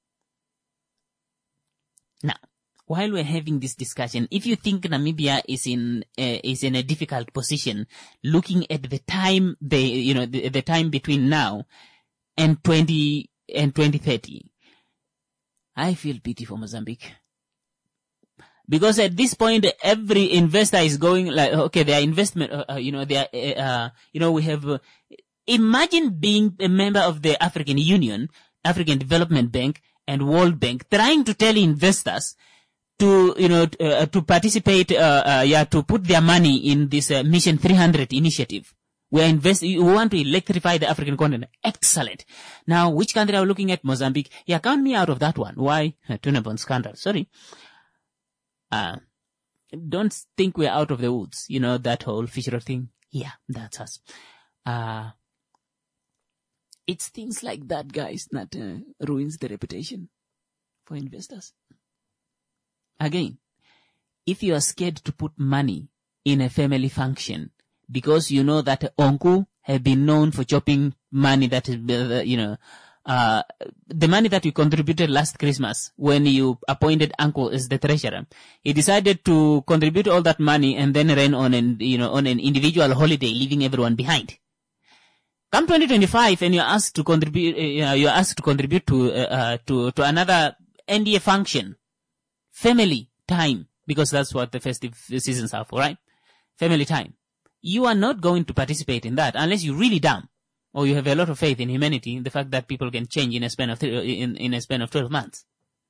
Now, while we're having this discussion, if you think Namibia is in uh, is in a difficult position, looking at the time they, you know, the, the time between now and twenty and twenty thirty, I feel pity for Mozambique. Because at this point, every investor is going like, okay, their investment, uh, you know, their, uh, you know, we have, uh, imagine being a member of the African Union, African Development Bank, and World Bank, trying to tell investors to, you know, uh, to participate, uh, uh, yeah, to put their money in this uh, Mission three hundred initiative. We invest, we want to electrify the African continent. Excellent. Now, which country are we looking at? Mozambique. Yeah, count me out of that one. Why? Tuna bond scandal. Sorry. Uh, don't think we're out of the woods. You know, that whole Fisher thing. Yeah, that's us. Uh, it's things like that, guys, that uh, ruins the reputation for investors. Again, if you are scared to put money in a family function because you know that Onku have been known for chopping money that is, uh, you know, Uh, the money that you contributed last Christmas when you appointed uncle as the treasurer, he decided to contribute all that money and then ran on an, you know, on an individual holiday, leaving everyone behind. Come twenty twenty-five and you're asked to contribute, uh, you're asked to contribute to, uh, uh, to, to another N D A function. Family time, because that's what the festive seasons are for, right? Family time. You are not going to participate in that unless you're really dumb. Or you have a lot of faith in humanity, the fact that people can change in a span of th- in, in a span of twelve months.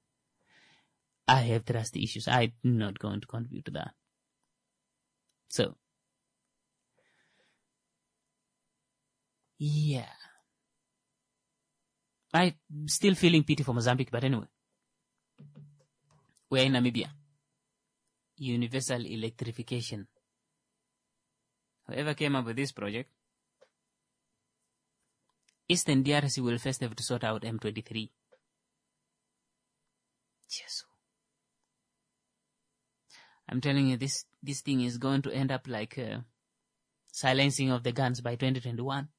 I have trust issues. I'm not going to contribute to that. So, yeah. I'm still feeling pity for Mozambique, but anyway. We're in Namibia. Universal electrification. Whoever came up with this project, Eastern D R C will first have to sort out M twenty-three. Yes. I'm telling you, this, this thing is going to end up like uh, silencing of the guns by twenty twenty-one.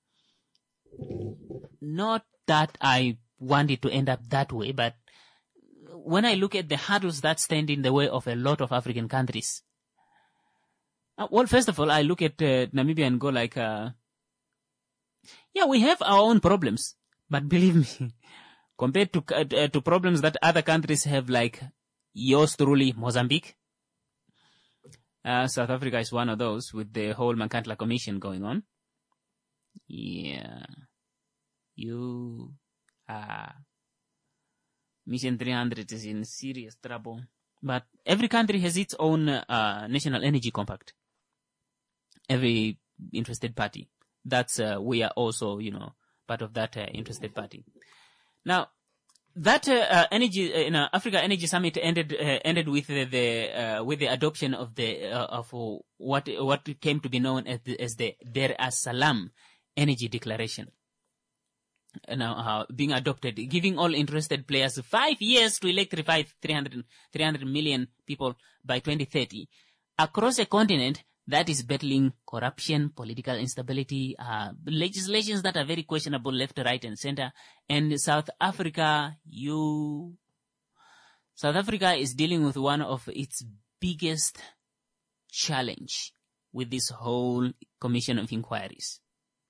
Not that I want it to end up that way, but when I look at the hurdles that stand in the way of a lot of African countries, uh, well, first of all, I look at uh, Namibia and go like, uh, yeah, we have our own problems, but believe me, compared to uh, to problems that other countries have, like yours truly, Mozambique, uh, South Africa is one of those with the whole Mankandla Commission going on. Yeah, you are. Mission three hundred is in serious trouble. But every country has its own uh, national energy compact. Every interested party. That's, uh, we are also, you know, part of that uh, interested party. Now, that uh, uh, energy, uh, you know, Africa Energy Summit ended uh, ended with the, the uh, with the adoption of the uh, of uh, what what came to be known as the, as the Dar es Salaam Energy Declaration. Now, uh, being adopted, giving all interested players five years to electrify three hundred, three hundred million people by twenty thirty across a continent that is battling corruption, political instability, uh, legislations that are very questionable left, right, and center. And South Africa, you, South Africa is dealing with one of its biggest challenge with this whole commission of inquiries.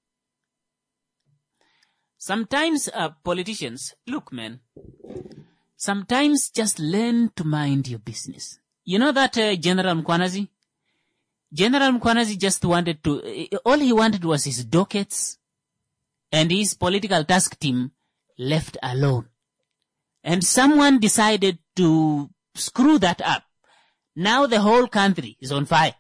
Sometimes uh, politicians, look man, sometimes just learn to mind your business. You know that uh, General Mkwanazi? General Mkwanazi just wanted to, uh, all he wanted was his dockets and his political task team left alone. And someone decided to screw that up. Now the whole country is on fire.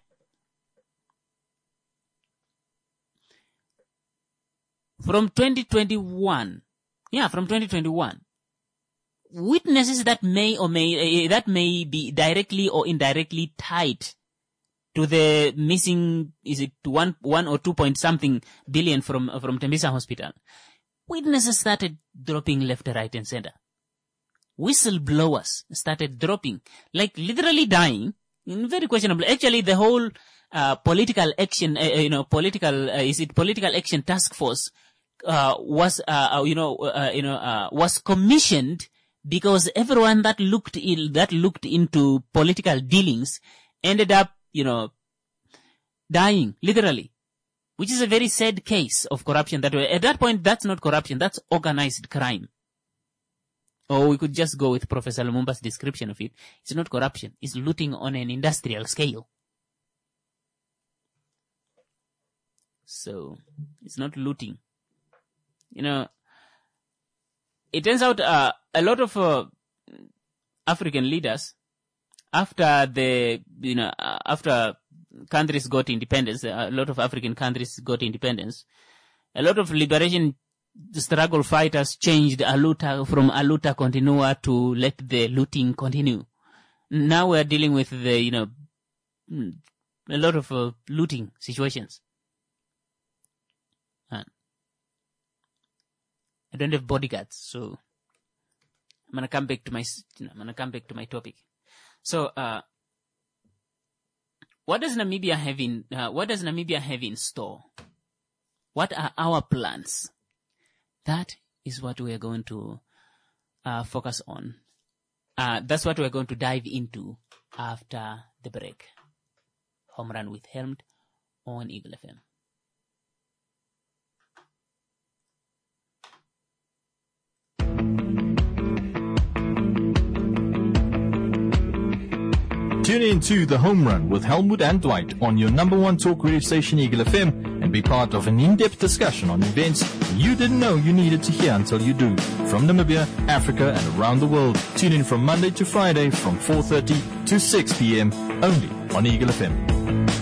From twenty twenty-one, yeah, from twenty twenty-one, witnesses that may or may, uh, that may be directly or indirectly tied to the missing, is it one, one or two point something billion from, from Tembisa Hospital. Witnesses started dropping left, right, and center. Whistleblowers started dropping, like literally dying, very questionable. Actually, the whole, uh, political action, uh, you know, political, uh, is it political action task force, uh, was, uh, you know, uh, you know, uh, was commissioned because everyone that looked in, that looked into political dealings ended up, you know, dying, literally, which is a very sad case of corruption. That way, at that point, that's not corruption, that's organized crime. Or we could just go with Professor Lumumba's description of it. It's not corruption, it's looting on an industrial scale. So, it's not looting. You know, it turns out uh, a lot of uh, African leaders, after the, you know, uh, after countries got independence, a lot of African countries got independence, a lot of liberation struggle fighters changed Aluta from Aluta Continua to let the looting continue. Now we're dealing with the, you know, a lot of uh, looting situations. Uh, I don't have bodyguards, so I'm gonna come back to my, you know, I'm gonna come back to my topic. So, uh, what does Namibia have in, uh, what does Namibia have in store? What are our plans? That is what we are going to, uh, focus on. Uh, that's what we're going to dive into after the break. Home Run with Helmut on Eagle F M. Tune in to The Home Run with Helmut and Dwight on your number one talk radio station, Eagle F M, and be part of an in-depth discussion on events you didn't know you needed to hear until you do. From Namibia, Africa, and around the world. Tune in from Monday to Friday from four thirty to six p.m. only on Eagle F M.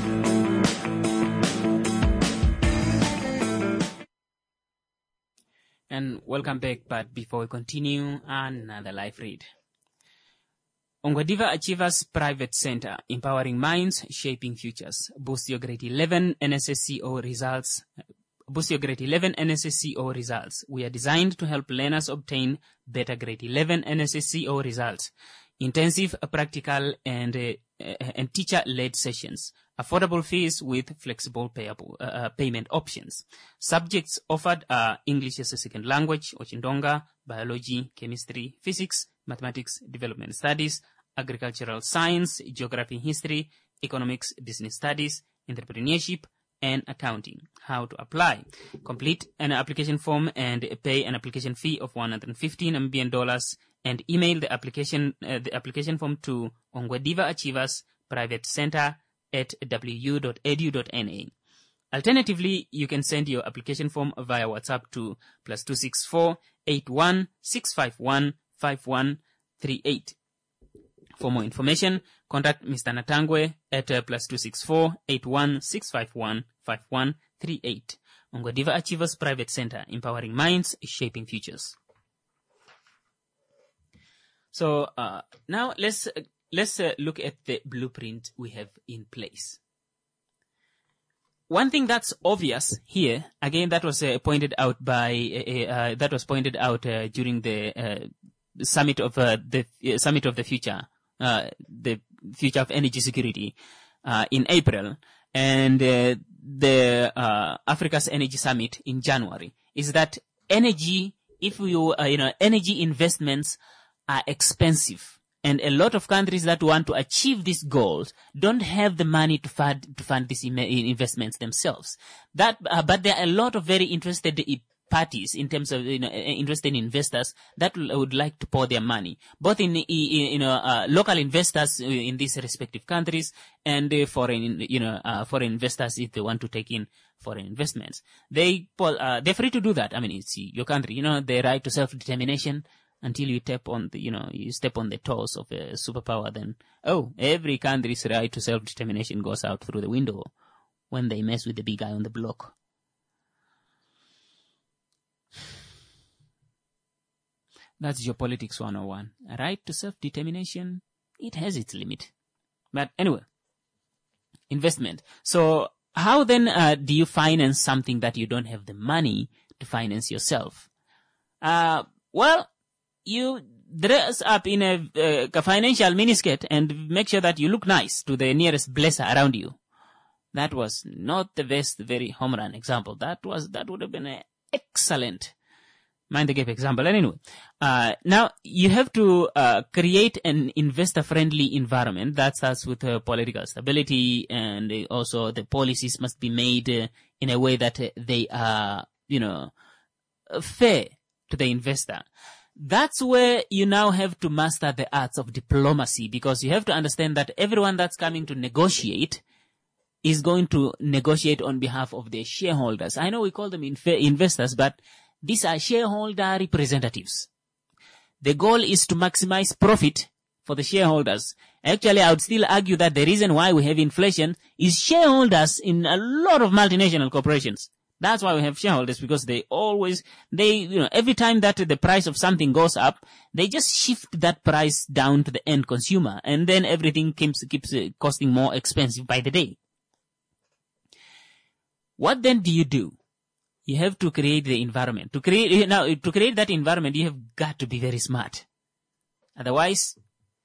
And welcome back, but before we continue, another live read. Ongwediva Achievers Private Center, empowering minds, shaping futures. Boost your grade eleven N S S C O results boost your grade eleven N S S C O results. We are designed to help learners obtain better grade eleven N S S C O results. Intensive, uh, practical, and uh, uh, and teacher-led sessions. Affordable fees with flexible payable, uh, payment options. Subjects offered are English as a second language, Ochindonga, biology, chemistry, physics, mathematics, development studies, agricultural science, geography, history, economics, business studies, entrepreneurship, and accounting. How to apply. Complete an application form and pay an application fee of one hundred fifty Namibian dollars and email the application uh, the application form to Ongwediva Achievers Private Center at w u dot e d u dot n a. Alternatively, you can send your application form via WhatsApp to plus two six four eight one six five one five one three eight. For more information, contact Mister Natangwe at uh, plus two six four eight one six five one five one three eight. Ongwediva Achievers Private Center, empowering minds, shaping futures. So uh, now let's uh, let's uh, look at the blueprint we have in place. One thing that's obvious here, again, that was uh, pointed out by uh, uh, that was pointed out uh, during the uh, summit of uh, the uh, summit of the future, uh, the future of energy security uh, in April, and uh, the uh, Africa's Energy Summit in January, is that energy, if you uh, you know, energy investments are expensive. And a lot of countries that want to achieve these goals don't have the money to fund, to fund these investments themselves. That, uh, but there are a lot of very interested parties in terms of, you know, interested investors that would like to pour their money, both in, you know, uh, local investors in these respective countries and uh, foreign, you know, uh, foreign investors if they want to take in foreign investments. They, uh, they're free to do that. I mean, it's your country, you know, the right to self-determination. Until you tap on the, you know, you step on the toes of a superpower, then, oh, every country's right to self-determination goes out through the window when they mess with the big guy on the block. That's geopolitics one oh one. A right to self-determination, it has its limit. But anyway, investment. So how then uh, do you finance something that you don't have the money to finance yourself? Uh, well, you dress up in a, uh, a financial miniskirt and make sure that you look nice to the nearest blesser around you. That was not the best, very home run example. That was, that would have been an excellent mind the gap example. Anyway, uh, now you have to, uh, create an investor friendly environment that starts with uh, political stability, and uh, also the policies must be made uh, in a way that uh, they are, you know, fair to the investor. That's where you now have to master the arts of diplomacy, because you have to understand that everyone that's coming to negotiate is going to negotiate on behalf of their shareholders. I know we call them inf- investors, but these are shareholder representatives. The goal is to maximize profit for the shareholders. Actually, I would still argue that the reason why we have inflation is shareholders in a lot of multinational corporations. That's why we have shareholders, because they always, they, you know, every time that the price of something goes up, they just shift that price down to the end consumer, and then everything keeps, keeps uh, costing more expensive by the day. What then do you do? You have to create the environment. To create, now, to create that environment, you have got to be very smart. Otherwise,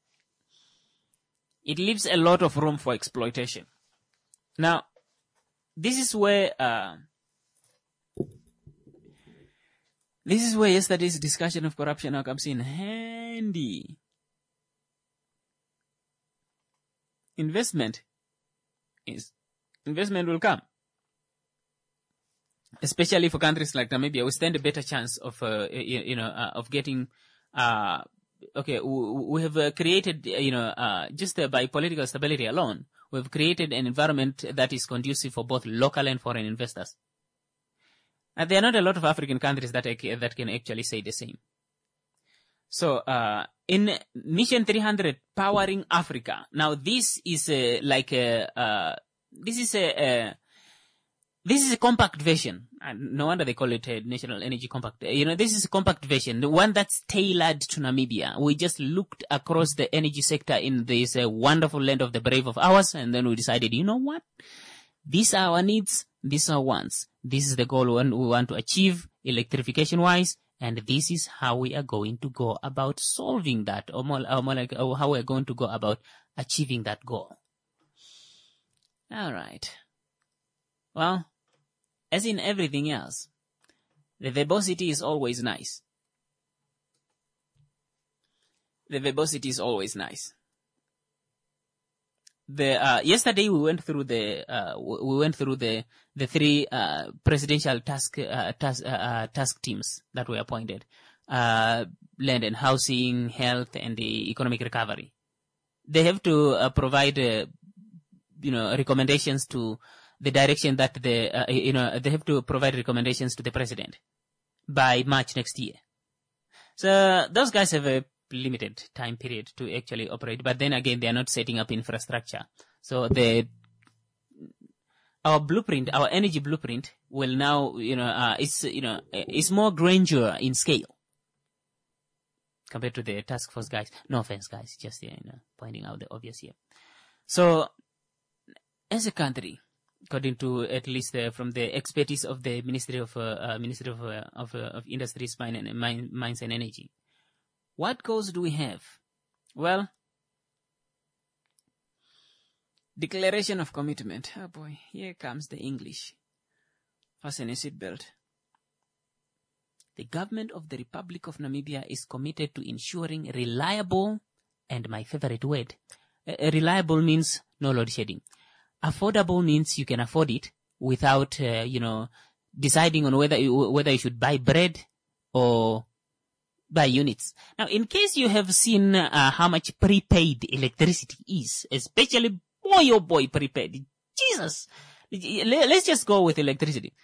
it leaves a lot of room for exploitation. Now, this is where, uh, This is where yesterday's discussion of corruption now comes in handy. Investment is, investment will come. Especially for countries like Namibia, we stand a better chance of, uh, you, you know, uh, of getting, uh, okay, we, we have uh, created, you know, uh, just uh, by political stability alone, we've created an environment that is conducive for both local and foreign investors. And there are not a lot of African countries that that can actually say the same. So, uh, in Mission three hundred, Powering Africa. Now, this is a, like a, uh, this is a, a, this is a compact version. And no wonder they call it a National Energy Compact. You know, this is a compact version, the one that's tailored to Namibia. We just looked across the energy sector in this uh, wonderful land of the brave of ours, and then we decided, you know what? These are our needs. These are wants. This is the goal we want to achieve electrification-wise, and this is how we are going to go about solving that, or more, or more like or how we are going to go about achieving that goal. All right. Well, as in everything else, the verbosity is always nice. The verbosity is always nice. The uh, yesterday we went through the uh, we went through the the three uh, presidential task uh, task uh, uh, task teams that were appointed: uh, land and housing, health, and the economic recovery. They have to uh, provide uh, you know recommendations to the direction that the uh, you know they have to provide recommendations to the president by March next year. So those guys have a limited time period to actually operate, but then again, they are not setting up infrastructure. So the our blueprint, our energy blueprint, will now, you know, uh, it's you know, it's more grandeur in scale compared to the task force guys. No offense, guys, just you know, pointing out the obvious here. So, as a country, according to at least uh, from the expertise of the Ministry of uh, uh, Ministry of uh, of, uh, of Industries, Mine and Mine, Mines and Energy. What goals do we have? Well, declaration of commitment. Oh boy, here comes the English. Fasten a seatbelt. The government of the Republic of Namibia is committed to ensuring reliable, and my favorite word, uh, reliable means no load shedding. Affordable means you can afford it without, uh, you know, deciding on whether you, whether you should buy bread or by units. Now, in case you have seen uh, how much prepaid electricity is, especially boy oh boy prepaid, Jesus, let's just go with electricity.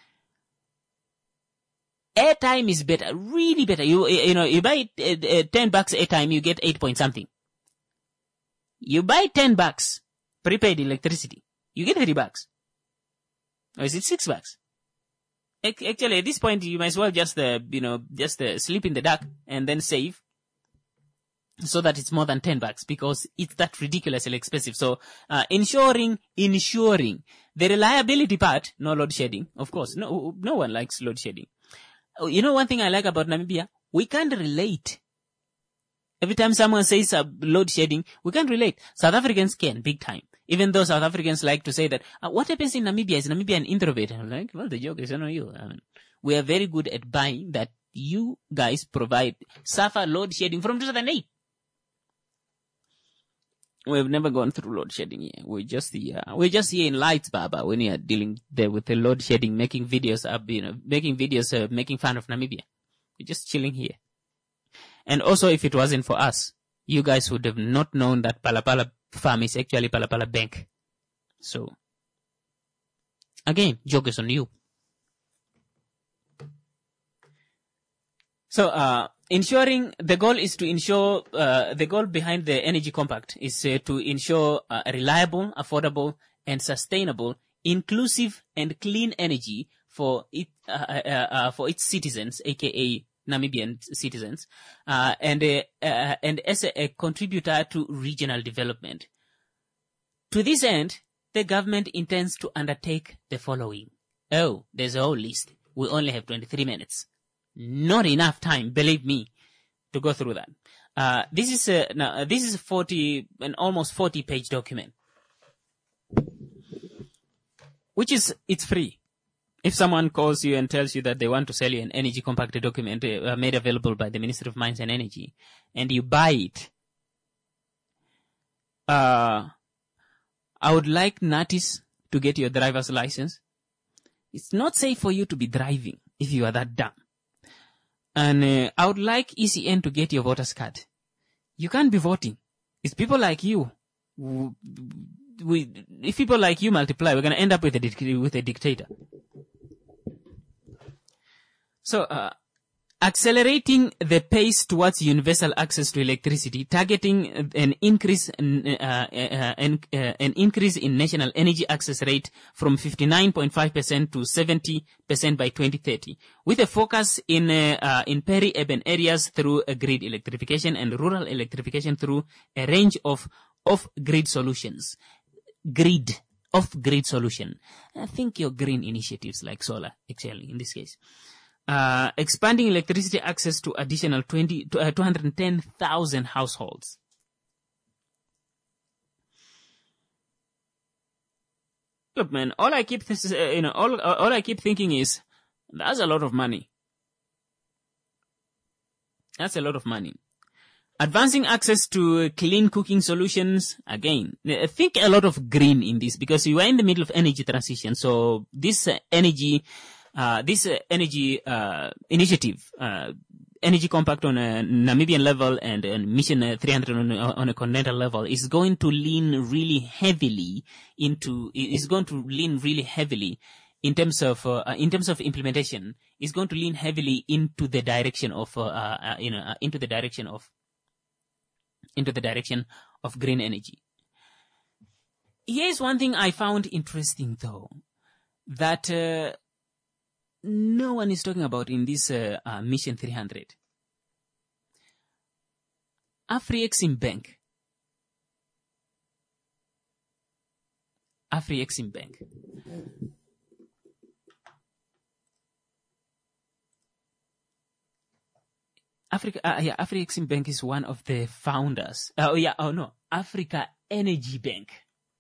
Airtime is better, really better. You you know you buy uh, uh, ten bucks airtime, you get eight point something. You buy ten bucks prepaid electricity, you get thirty bucks. Or is it six bucks? Actually, at this point, you might as well just, uh, you know, just uh, sleep in the dark and then save so that it's more than ten bucks because it's that ridiculously expensive. So, uh, ensuring, ensuring the reliability part, no load shedding. Of course, no, no one likes load shedding. You know, one thing I like about Namibia, we can't relate. Every time someone says uh, load shedding, we can't relate. South Africans can, big time. Even though South Africans like to say that, uh, what happens in Namibia? Is Namibia an introvert? I'm like, well, the joke is on you. I mean, we are very good at buying that you guys provide, suffer load shedding from two thousand eight. We've never gone through load shedding here. We're just here. We're just here in lights, Baba, when you are dealing there with the load shedding, making videos up, you know, making videos, uh, making fun of Namibia. We're just chilling here. And also, if it wasn't for us, you guys would have not known that Palapala farm is actually Palapala Bank. So, again, joke is on you. So, uh, ensuring, the goal is to ensure, uh, the goal behind the Energy Compact is uh, to ensure uh, reliable, affordable, and sustainable, inclusive and clean energy for it, uh, uh, uh, for its citizens, aka Namibian citizens, uh, and uh, uh, and as a, a contributor to regional development. To this end, the government intends to undertake the following. Oh, there's a whole list. We only have twenty-three minutes. Not enough time, believe me, to go through that. Uh, this is a, now, uh, this is a forty, an almost forty page document, which is, it's free. If someone calls you and tells you that they want to sell you an energy compact document uh, made available by the Ministry of Mines and Energy, and you buy it, uh, I would like Natis to get your driver's license. It's not safe for you to be driving if you are that dumb. And uh, I would like E C N to get your voter's card. You can't be voting. It's people like you. We, if people like you multiply, we're going to end up with a, with a dictator. So, uh, accelerating the pace towards universal access to electricity, targeting an increase, in, uh, uh, an, uh, an increase in national energy access rate from fifty-nine point five percent to seventy percent by twenty thirty, with a focus in, uh, uh, in peri-urban areas through uh, grid electrification and rural electrification through a range of off-grid solutions. Grid. off-grid solution. Uh, think your green initiatives like solar, actually, in this case. Uh, expanding electricity access to additional twenty to, uh, two hundred ten thousand households. Look, man, all I keep, th- uh, you know, all, all I keep thinking is, that's a lot of money. That's a lot of money. Advancing access to clean cooking solutions. Again, think a lot of green in this because you are in the middle of energy transition. So this uh, energy, uh, this uh, energy, uh, initiative, uh, energy compact on a Namibian level and, and mission uh, three hundred on a, on a continental level is going to lean really heavily into, is going to lean really heavily in terms of, uh, in terms of implementation, is going to lean heavily into the direction of, uh, uh you know, uh, into the direction of, into the direction of green energy. Here's one thing I found interesting though, that, uh, no one is talking about in this, uh, uh Mission three hundred. Afreximbank. Afreximbank. Africa, uh, yeah, Afreximbank is one of the founders. Uh, oh yeah, oh no, Africa Energy Bank.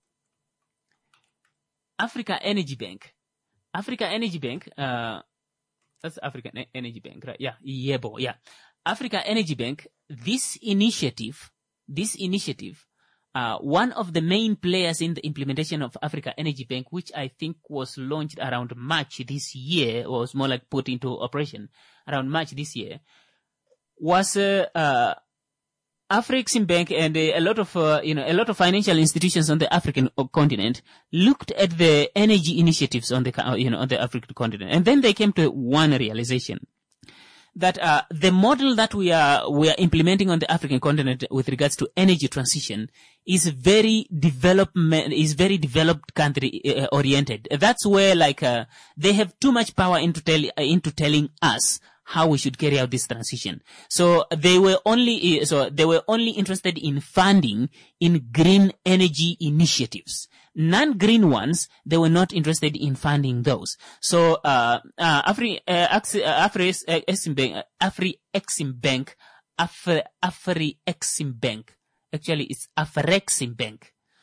Africa Energy Bank. Africa Energy Bank, uh, that's African e- Energy Bank, right? Yeah, Yebo, yeah. Africa Energy Bank, this initiative, this initiative, uh, one of the main players in the implementation of Africa Energy Bank, which I think was launched around March this year, or was more like put into operation around March this year, was uh, uh, Afreximbank and uh, a lot of uh, you know a lot of financial institutions on the African continent looked at the energy initiatives on the uh, you know on the African continent, and then they came to one realization that uh, the model that we are we are implementing on the African continent with regards to energy transition is very development is very developed country uh, oriented. That's where like uh, they have too much power into tell uh, into telling us how we should carry out this transition. So they were only, so they were only interested in funding in green energy initiatives. Non-green ones, they were not interested in funding those. So, uh, uh, Afri, uh, Afri-Eximbank, Afri-Eximbank, Afri, Afri-Eximbank. Actually, it's Afreximbank.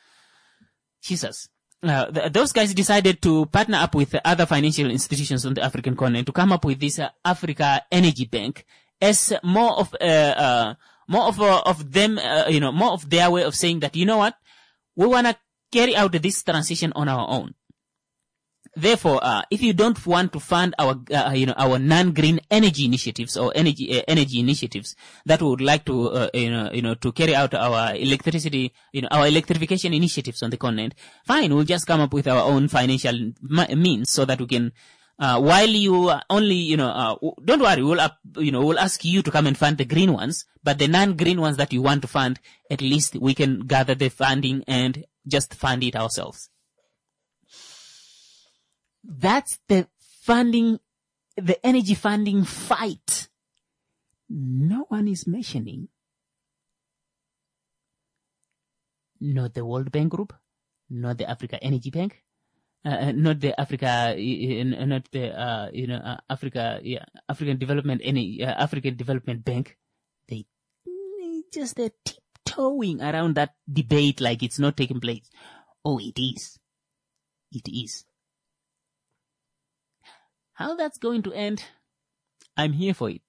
Jesus. Uh, th- those guys decided to partner up with other financial institutions on the African continent to come up with this uh, Africa Energy Bank as more of uh, uh more of uh, of them uh, you know more of their way of saying that, you know what, we want to carry out this transition on our own. Therefore, uh, if you don't want to fund our, uh, you know, our non-green energy initiatives or energy, uh, energy initiatives that we would like to, uh, you know, you know, to carry out our electricity, you know, our electrification initiatives on the continent, fine, we'll just come up with our own financial means so that we can, uh, while you only, you know, uh, don't worry, we'll, up, you know, we'll ask you to come and fund the green ones, but the non-green ones that you want to fund, at least we can gather the funding and just fund it ourselves. That's the funding, the energy funding fight. No one is mentioning. Not the World Bank Group, not the Africa Energy Bank, uh, not the Africa, uh, not the, uh, you know, uh, Africa, yeah, African Development, any, uh, African Development Bank. They, they just uh, tiptoeing around that debate like it's not taking place. Oh, it is. It is. How that's going to end, I'm here for it.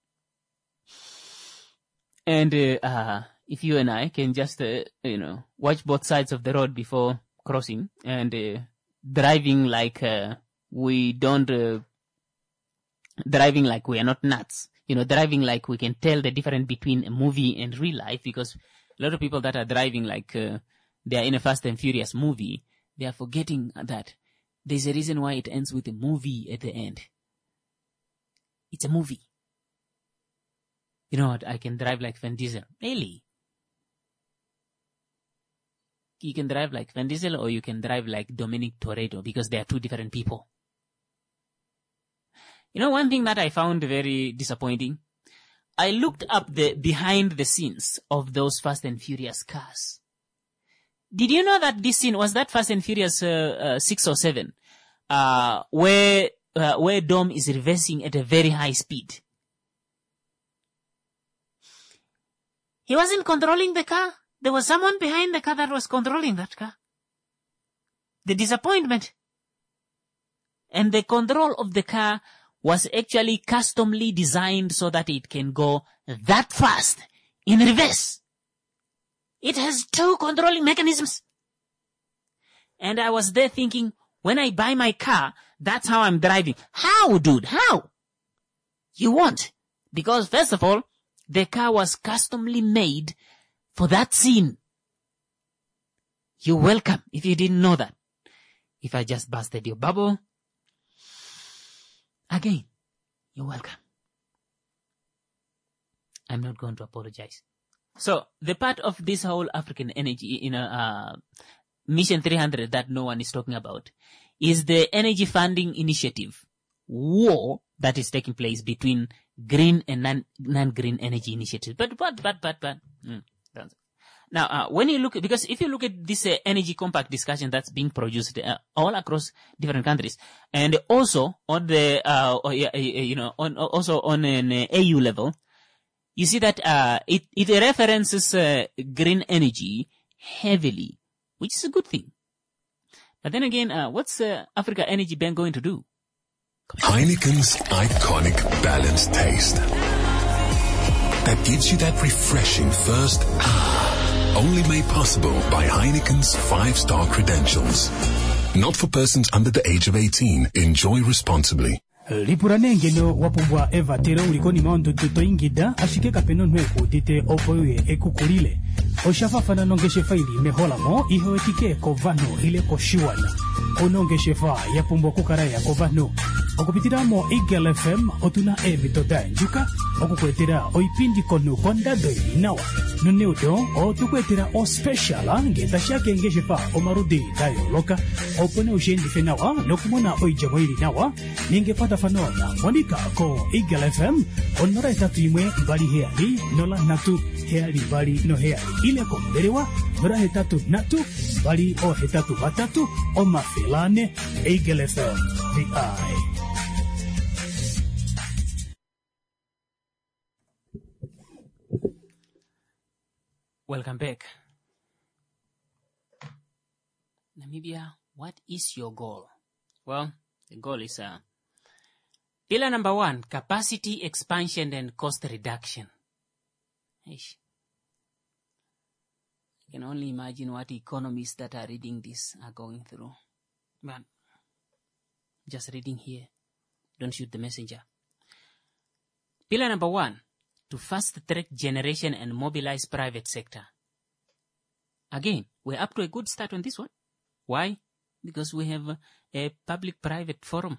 And uh, uh, if you and I can just, uh, you know, watch both sides of the road before crossing and uh, driving like uh, we don't, uh, driving like we are not nuts, you know, driving like we can tell the difference between a movie and real life, because a lot of people that are driving like uh, they are in a Fast and Furious movie, they are forgetting that there's a reason why it ends with a movie at the end. It's a movie. You know what? I can drive like Vin Diesel. Really? You can drive like Vin Diesel or you can drive like Dominic Toretto, because they are two different people. You know, one thing that I found very disappointing, I looked up the behind the scenes of those Fast and Furious cars. Did you know that this scene was that Fast and Furious uh, uh, six or seven, uh, where uh, where Dom is reversing at a very high speed? He wasn't controlling the car. There was someone behind the car that was controlling that car. The disappointment. And the control of the car was actually customly designed so that it can go that fast in reverse. It has two controlling mechanisms. And I was there thinking, when I buy my car, that's how I'm driving. How, dude? How? You won't. Because first of all, the car was customly made for that scene. You're welcome if you didn't know that. If I just busted your bubble, again, you're welcome. I'm not going to apologize. So, the part of this whole African energy, you know, uh, Mission three hundred that no one is talking about is the energy funding initiative war that is taking place between green and non, non-green energy initiatives. But, but, but, but, but, mm, now, uh, when you look, because if you look at this uh, energy compact discussion that's being produced uh, all across different countries, and also on the, uh, or, uh, you know, on, also on an uh, A U level, you see that, uh, it, it references, uh, green energy heavily, which is a good thing. But then again, uh, what's, uh, Africa Energy Bank going to do? Heineken's iconic balanced taste. That gives you that refreshing first ah, only made possible by Heineken's five-star credentials. Not for persons under the age of eighteen. Enjoy responsibly. Lipuranengeno wapumbwa Eva tero ulikoni maondo tuto ingida ashike kapeno nweku dite opoye ekukulile. Oshafafana nongeshe faili mehola mo iho etike kovano ile koshiwana. Onongeshe fa ya pumbwa kukaraya kovano. Okupitiramo Eagle F M otuna emitoda njuka. Okukwetera oipindi kono konda doi nawa. Nuneudo o tukwetera o speciala ngeta shake ngeshe fa omarudi dayo loka. Opone ushendi fenawa lokumona oijamoiri nawa. Ningepata fanona monika ko Eagle F M onora etatu imwe mbali heali nola natu heali mbali no heali ile ko berewa nora hetatu natu mbali o hetatu batatu o mafilane Eagle F M the eye. Welcome back. Namibia, what is your goal? Well, the goal is uh, pillar number one, capacity expansion and cost reduction. Eish. I can only imagine what economists that are reading this are going through. But just reading here, don't shoot the messenger. Pillar number one, to fast-track generation and mobilize private sector. Again, we're up to a good start on this one. Why? Because we have a public-private forum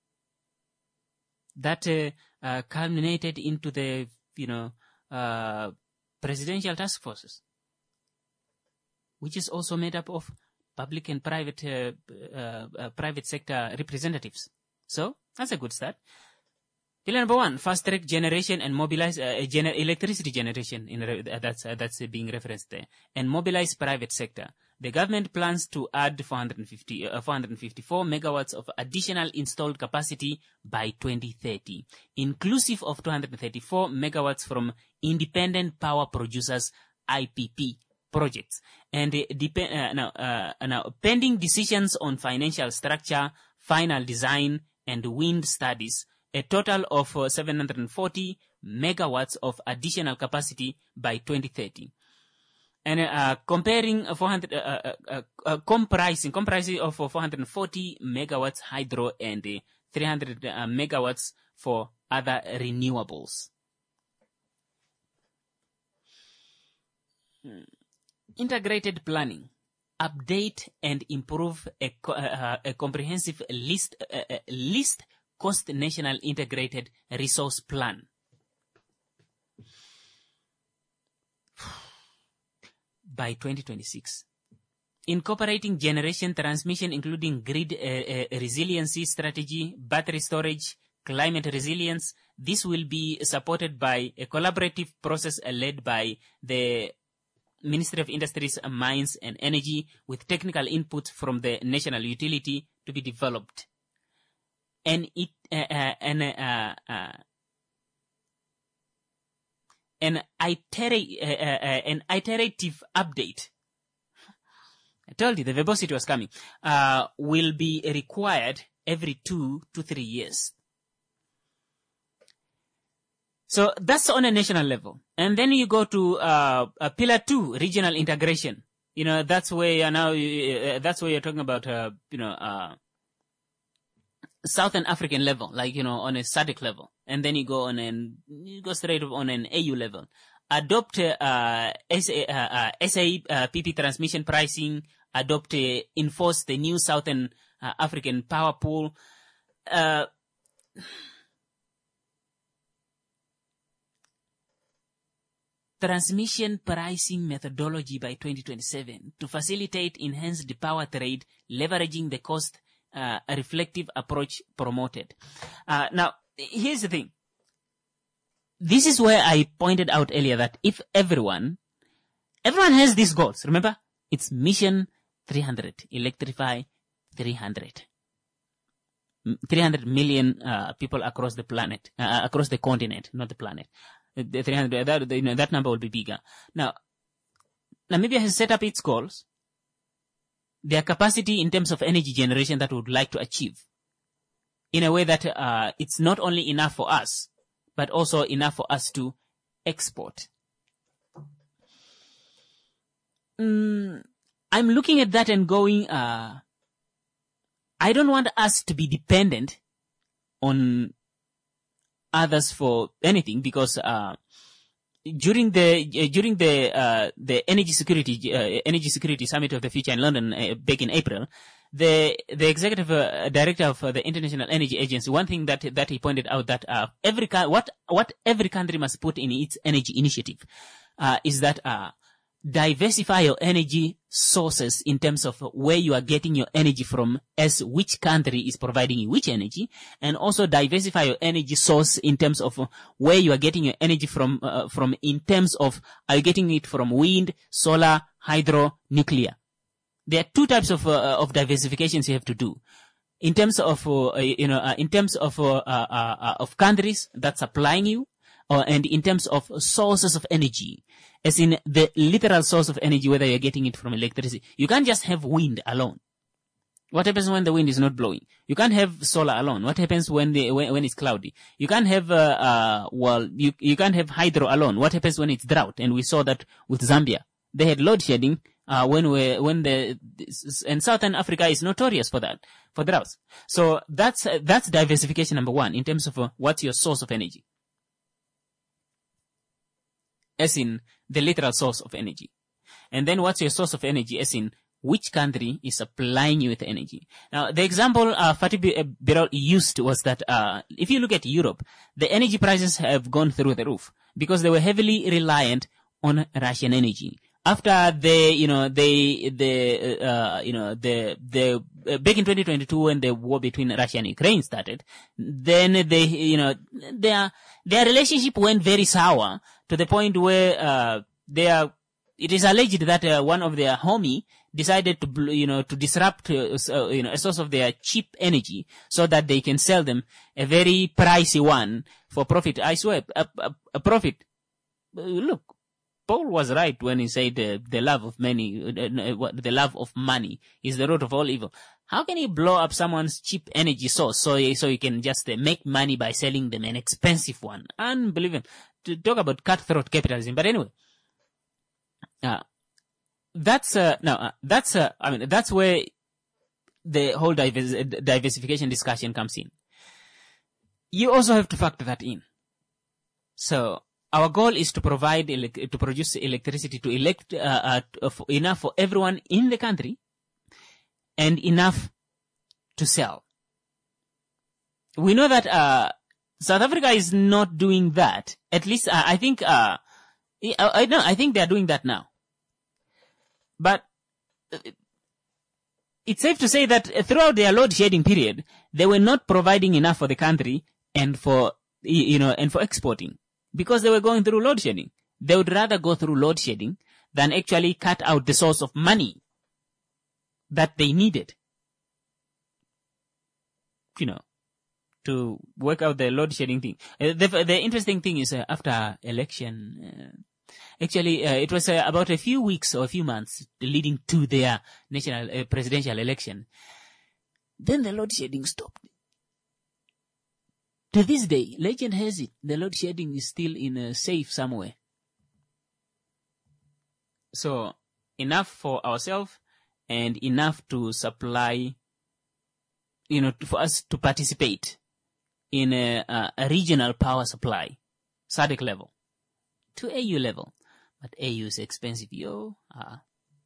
that uh, uh, culminated into the, you know, uh, presidential task forces, which is also made up of public and private uh, uh, uh, private sector representatives. So that's a good start. Pillar number one: fast-track generation and mobilize uh, gener- electricity generation. In re- uh, that's uh, that's uh, being referenced there, and mobilize private sector. The government plans to add four hundred fifty, uh, four hundred fifty-four megawatts of additional installed capacity by twenty thirty, inclusive of two hundred thirty-four megawatts from independent power producers I P P projects. And uh, dep- uh, now, uh, now, pending decisions on financial structure, final design, and wind studies, a total of uh, seven hundred forty megawatts of additional capacity by twenty thirty. And uh, comparing uh, four hundred, uh, uh, uh, uh, comprising, comprising of uh, four hundred forty megawatts hydro and uh, three hundred uh, megawatts for other renewables. Hmm. Integrated planning. Update and improve a, co- uh, a comprehensive list, uh, uh, list cost national integrated resource plan. By twenty twenty-six. Incorporating generation transmission, including grid uh, uh, resiliency strategy, battery storage, climate resilience. This will be supported by a collaborative process uh, led by the Ministry of Industries, Mines and Energy with technical inputs from the national utility to be developed. And it, uh, uh, and, uh, uh, an, itera- uh, uh, an iterative update. I told you the verbosity was coming, uh, will be required every two to three years. So that's on a national level. And then you go to, uh, uh pillar two, regional integration. You know, that's where you're now, uh, that's where you're talking about, uh, you know, uh, Southern African level, like, you know, on a S A D C level. And then you go on an, you go straight on an A U level. Adopt, uh, S A, uh, uh, S A uh, P P transmission pricing, adopt, uh, enforce the new Southern uh, African power pool, uh, transmission pricing methodology by twenty twenty-seven to facilitate enhanced power trade, leveraging the cost uh, reflective approach promoted. Uh, now, here's the thing. This is where I pointed out earlier that if everyone, everyone has these goals, remember? It's Mission three hundred, electrify three hundred. three hundred million uh, people across the planet, uh, across the continent, not the planet. The three hundred, that, you know, that number will be bigger. Now, Namibia has set up its goals, their capacity in terms of energy generation that we would like to achieve, in a way that uh, it's not only enough for us, but also enough for us to export. Mm, I'm looking at that and going, uh, I don't want us to be dependent on others for anything, because uh, during the uh, during the uh, the energy security uh, energy security summit of the future in London uh, back in April, the the executive uh, director of uh, the International Energy Agency, one thing that that he pointed out that uh, every what what every country must put in its energy initiative uh, is that uh, diversify your energy sources in terms of where you are getting your energy from, as which country is providing you which energy, and also diversify your energy source in terms of where you are getting your energy from, uh, from in terms of, are you getting it from wind, solar, hydro, nuclear? There are two types of, uh, of diversifications you have to do. In terms of, uh, you know, uh, in terms of, uh, uh, uh, of countries that's supplying you, or, and in terms of sources of energy, as in the literal source of energy, whether you're getting it from electricity. You can't just have wind alone. What happens when the wind is not blowing? You can't have solar alone. What happens when the, when, when it's cloudy? You can't have, uh, uh, well, you, you can't have hydro alone. What happens when it's drought? And we saw that with Zambia. They had load shedding, uh, when we, when the, and Southern Africa is notorious for that, for droughts. So that's, uh, that's diversification number one in terms of uh, what's your source of energy. As in the literal source of energy. And then what's your source of energy, as in which country is supplying you with energy. Now, the example uh, Fatih Birol used was that uh, if you look at Europe, the energy prices have gone through the roof because they were heavily reliant on Russian energy. After they, you know, they, the, uh, you know, the, the, uh, back in twenty twenty-two when the war between Russia and Ukraine started, then they, you know, their, their relationship went very sour to the point where, uh, they are, it is alleged that, uh, one of their homie decided to, you know, to disrupt, uh, uh, you know, a source of their cheap energy so that they can sell them a very pricey one for profit. I swear, a, a, a profit. Look. Paul was right when he said uh, the love of many, uh, the love of money is the root of all evil. How can you blow up someone's cheap energy source so so you can just uh, make money by selling them an expensive one? Unbelievable. To talk about cutthroat capitalism. But anyway, uh, that's uh, no, uh, that's uh, I mean that's where the whole divers- diversification discussion comes in. You also have to factor that in. So. Our goal is to provide, ele- to produce electricity to elect, uh, uh, for enough for everyone in the country and enough to sell. We know that, uh, South Africa is not doing that. At least, uh, I think, uh, I, I know, I think they're doing that now. But, uh, it's safe to say that throughout their load shedding period, they were not providing enough for the country and for, you know, and for exporting. Because they were going through load shedding. They would rather go through load shedding than actually cut out the source of money that they needed, you know, to work out the load shedding thing. Uh, the, the interesting thing is uh, after election, uh, actually, uh, it was uh, about a few weeks or a few months leading to their national uh, presidential election. Then the load shedding stopped. To this day, legend has it, the load shedding is still in a safe somewhere. So, enough for ourselves and enough to supply, you know, for us to participate in a, a, a regional power supply, S A D C level, to A U level. But A U is expensive, yo. Uh,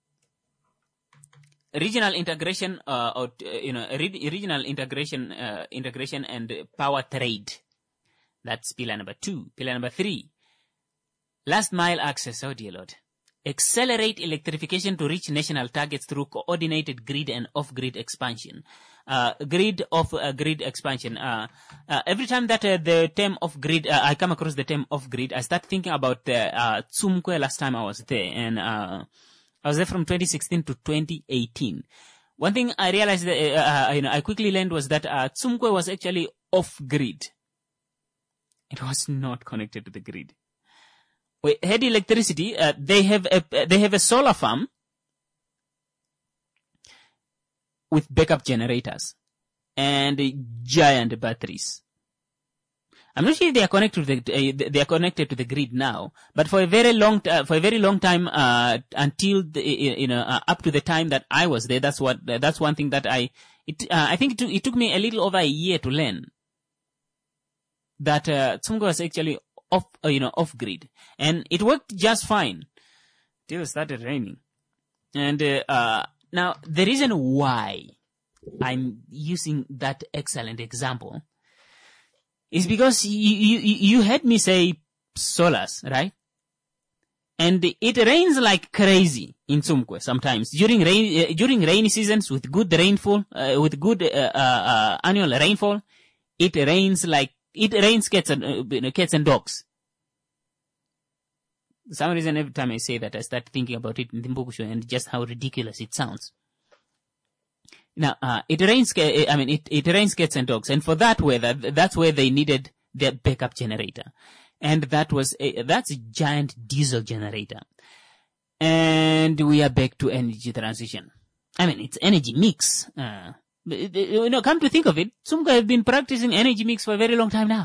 regional integration, uh, or, uh, you know, re- regional integration, uh, integration and power trade. That's pillar number two. Pillar number three, last mile access. Oh dear Lord. Accelerate electrification to reach national targets through coordinated grid and off-grid expansion. Uh, grid off-grid uh, expansion. Uh, uh, every time that uh, the term off-grid, uh, I come across the term off-grid, I start thinking about the uh, Tsumkwe last time I was there. And uh, I was there from twenty sixteen to twenty eighteen. One thing I realized, that, uh, uh, you know, I quickly learned was that uh, Tsumkwe was actually off-grid. It was not connected to the grid. We had electricity. Uh, they have a they have a solar farm with backup generators and giant batteries. I'm not sure if they are connected to the uh, they are connected to the grid now, but for a very long uh, for a very long time uh, until the, you know uh, up to the time that I was there. That's what uh, that's one thing that I it uh, I think it took, it took me a little over a year to learn that uh, Tsumkwe was actually off, uh, you know, off grid, and it worked just fine till it started raining. And uh, uh, now the reason why I'm using that excellent example is because you you, you heard me say solars, right? And it rains like crazy in Tsumkwe sometimes during rain uh, during rainy seasons with good rainfall, uh, with good uh, uh, uh, annual rainfall. It rains like It rains cats and, uh, cats and dogs. For some reason, every time I say that, I start thinking about it in Timbuktu and just how ridiculous it sounds. Now, uh, it rains, I mean, it, it rains cats and dogs. And for that weather, that's where they needed their backup generator. And that was a, that's a giant diesel generator. And we are back to energy transition. I mean, it's energy mix. Uh, You know, come to think of it, Tsumkwe have been practicing energy mix for a very long time now.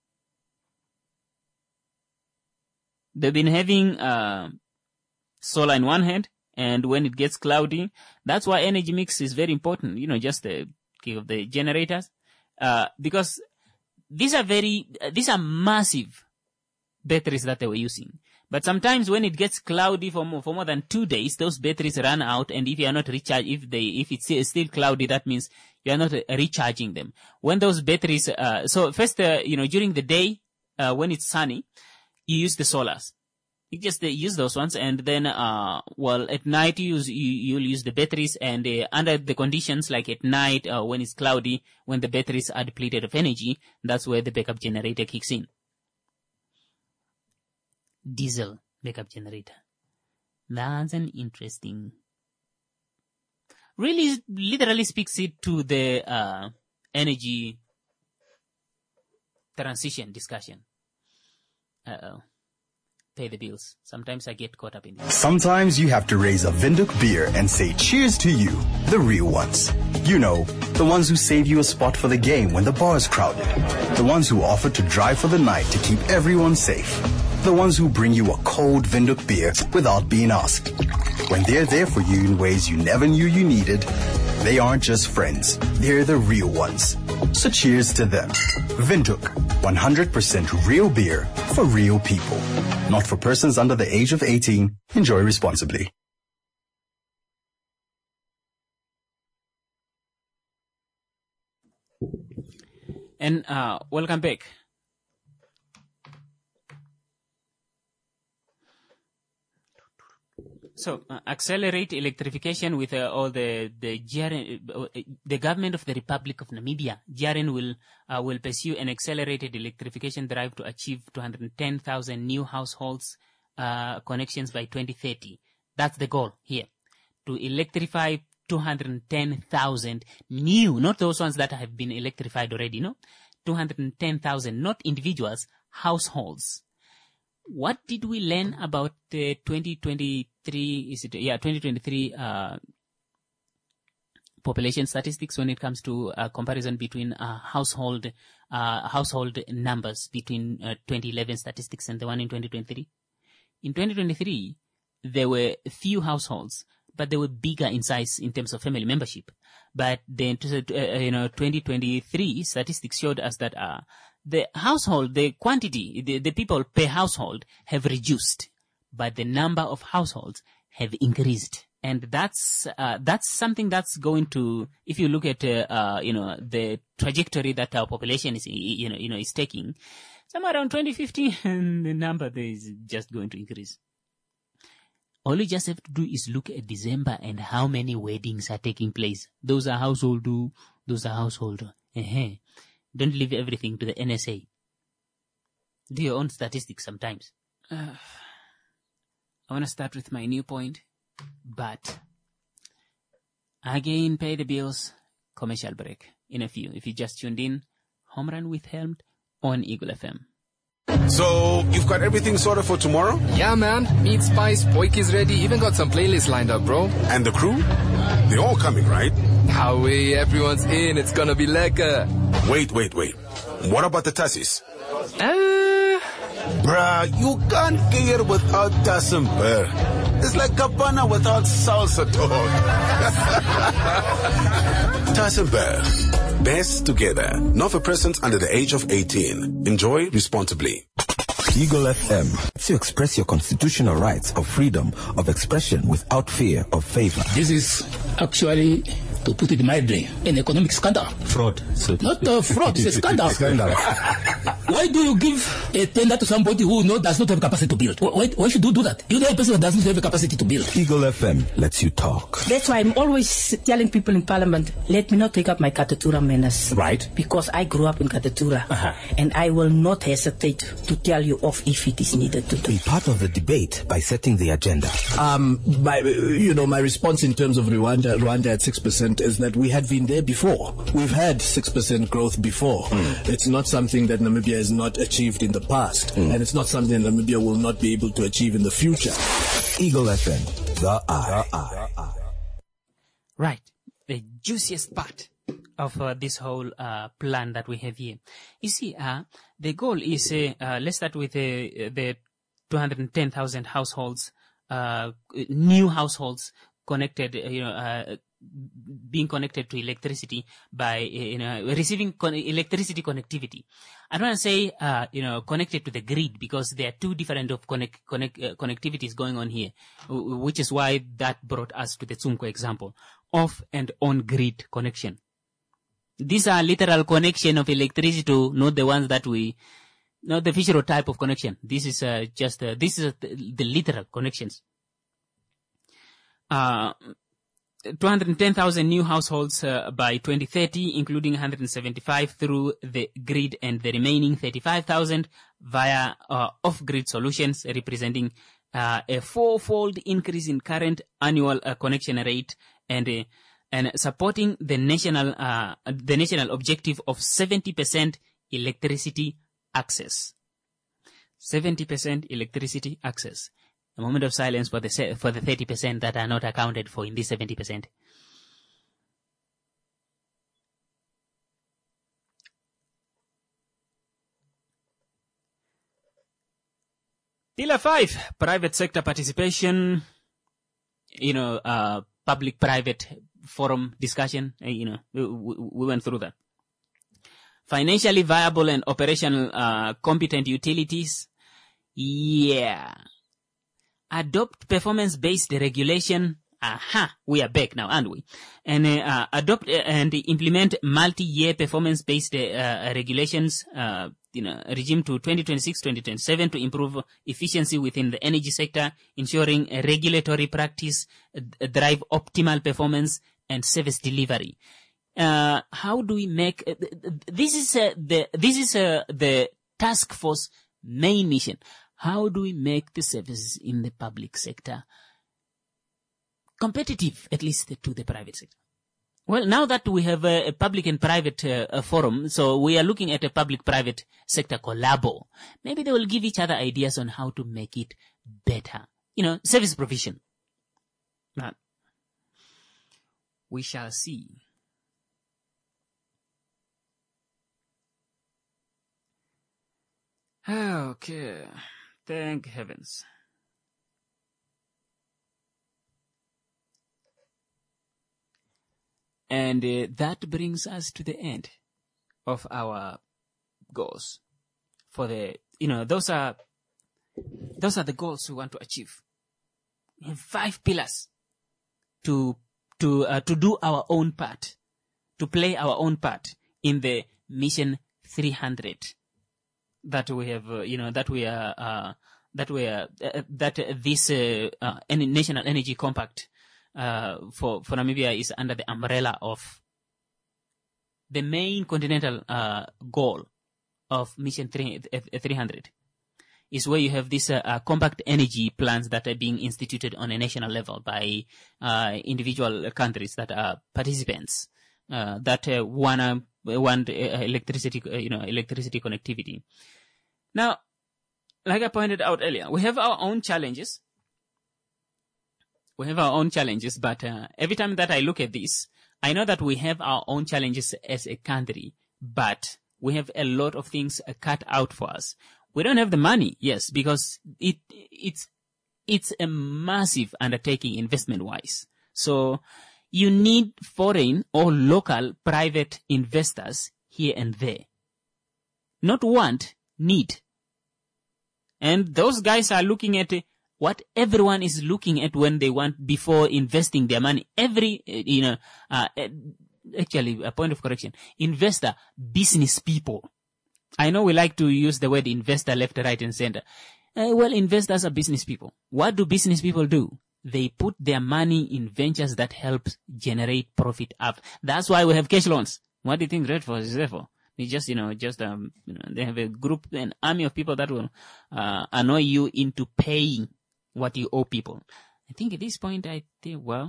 They've been having uh, solar in one hand, and when it gets cloudy, that's why energy mix is very important. You know, just the key of the generators, uh, because these are very, uh, these are massive batteries that they were using. But sometimes when it gets cloudy for more, for more than two days, those batteries run out, and if you are not recharged, if they, if it's still cloudy, that means you are not uh, recharging them. When those batteries, uh, so first, uh, you know, during the day, uh, when it's sunny, you use the solars. You just uh, use those ones, and then, uh, well, at night you use, you, you'll use the batteries, and uh, under the conditions, like at night, uh, when it's cloudy, when the batteries are depleted of energy, that's where the backup generator kicks in. Diesel backup generator. That's an interesting, really literally speaks it to the uh, energy transition discussion. Uh-oh. Pay the bills. Sometimes I get caught up in it. Sometimes you have to raise a Vinduk beer and say cheers to you, the real ones. You know, the ones who save you a spot for the game when the bar is crowded. The ones who offer to drive for the night to keep everyone safe. The ones who bring you a cold Vinduk beer without being asked. When they're there for you in ways you never knew you needed, they aren't just friends, they're the real ones. So cheers to them. Vinduk, one hundred percent real beer for real people. Not for persons under the age of eighteen. Enjoy responsibly. And uh, welcome back. So, uh, accelerate electrification with uh, all the the G R N, uh, the government of the Republic of Namibia. G R N will uh, will pursue an accelerated electrification drive to achieve two hundred ten thousand new households uh, connections by twenty thirty. That's the goal here. To electrify two hundred ten thousand new, not those ones that have been electrified already, no? two hundred ten thousand, not individuals, households. What did we learn about the twenty twenty-three, is it, yeah, twenty twenty-three, uh, population statistics when it comes to uh, comparison between uh, household, uh, household numbers between uh, twenty eleven statistics and the one in twenty twenty-three? In twenty twenty-three, there were few households, but they were bigger in size in terms of family membership. But then, uh, you know, twenty twenty-three statistics showed us that uh, the household, the quantity, the, the people per household have reduced, but the number of households have increased. And that's uh, that's something that's going to, if you look at uh, uh, you know, the trajectory that our population is, you know, you know, is taking, somewhere around twenty fifty, and the number there is just going to increase. All you just have to do is look at December and how many weddings are taking place. Those are household do, those are household. Uh-huh. Don't leave everything to the N S A. Do your own statistics sometimes. Uh, I want to start with my new point, but again, pay the bills, commercial break in a few. If you just tuned in, Home Run with Helmut on Eagle F M. So, you've got everything sorted for tomorrow? Yeah, man. Meat, spice, poiki's ready. Even got some playlists lined up, bro. And the crew? They're all coming, right? Howie, everyone's in. It's gonna be lekker. Wait, wait, wait. What about the tassis? Uh... Bruh, you can't get it without Tasim Bear. It's like Cabana without salsa, dog. Tasim Bear. Best together. Not for persons under the age of eighteen. Enjoy responsibly. Eagle F M, to express your constitutional rights of freedom of expression without fear of favor. This is actually, to put it mildly, an economic scandal. Fraud. So Not a fraud, it's a scandal. Scandal. Why do you give a tender to somebody who no, does not have capacity to build? Why, why should you do that? You're the person that doesn't have a capacity to build. Eagle F M lets you talk. That's why I'm always telling people in Parliament, let me not take up my Katatura manners. Right. Because I grew up in Katatura. Uh-huh. And I will not hesitate to tell you off if it is needed to do. Be part of the debate by setting the agenda. Um, my, you know, my response in terms of Rwanda, Rwanda at six percent is that we had been there before. We've had six percent growth before. Mm. It's not something that Namibia has not achieved in the past. Mm. And it's not something that Namibia will not be able to achieve in the future. Eagle F M, the eye. The eye. Right. The juiciest part of uh, this whole uh, plan that we have here. You see, uh, the goal is, uh, uh, let's start with uh, the two hundred ten thousand households, uh, new households connected, you know, uh, being connected to electricity by, you know, receiving con- electricity connectivity. I don't want to say, uh, you know, connected to the grid, because there are two different of connect, connect, uh, connectivities going on here, which is why that brought us to the Tsumko example, off and on grid connection. These are literal connection of electricity to not the ones that we, not the Fisher type of connection. This is uh, just, uh, this is uh, the, the literal connections. Uh, two hundred ten thousand new households uh, by twenty thirty, including one hundred seventy-five through the grid and the remaining thirty-five thousand via uh, off-grid solutions, representing uh, a four-fold increase in current annual uh, connection rate and uh, and supporting the national uh, the national objective of seventy percent electricity access. seventy percent electricity access. A moment of silence for the for the thirty percent that are not accounted for in this seventy percent. Pillar five, private sector participation, you know, uh, public-private forum discussion, uh, you know, we, we went through that. Financially viable and operational uh, competent utilities, yeah. Adopt performance-based regulation. Aha, we are back now, aren't we? And uh, adopt uh, and implement multi-year performance-based uh, regulations, uh, you know, regime to twenty twenty-six to twenty twenty-seven to improve efficiency within the energy sector, ensuring a regulatory practice, uh, drive optimal performance and service delivery. Uh, how do we make uh, this is uh, the this is uh, the task force main mission. how do we make the services in the public sector competitive, at least to the private sector? Well, now that we have a, a public and private uh, a forum, so we are looking at a public-private sector collabo. Maybe they will give each other ideas on how to make it better. You know, service provision. Now, we shall see. Okay. Thank heavens. And uh, that brings us to the end of our goals. For the, you know, those are, those are the goals we want to achieve. We have five pillars to, to, uh, to do our own part, to play our own part in the Mission three hundred that we have, uh, you know, that we are, uh, that we are, uh, that uh, this, uh, uh, National Energy Compact Uh, for, for Namibia is under the umbrella of the main continental uh, goal of Mission three hundred is where you have these uh, uh, compact energy plans that are being instituted on a national level by uh, individual countries that are participants uh, that uh, wanna want uh, electricity, uh, you know, electricity connectivity. Now, like I pointed out earlier, we have our own challenges. We have our own challenges, but uh, every time that I look at this, I know that we have our own challenges as a country, but we have a lot of things uh, cut out for us. We don't have the money, yes, because it it's it's a massive undertaking investment-wise. So you need foreign or local private investors here and there. Not want, need. And those guys are looking at uh, what everyone is looking at when they want before investing their money. Every, you know, uh, actually, a point of correction. Investor, business people. I know we like to use the word investor left, right, and center. Uh, well, investors are business people. What do business people do? They put their money in ventures that help generate profit up. That's why we have cash loans. What do you think Red Force is there for? They just, you know, just, um, you know, they have a group, an army of people that will, uh, annoy you into paying what you owe people. I think at this point, I think, well,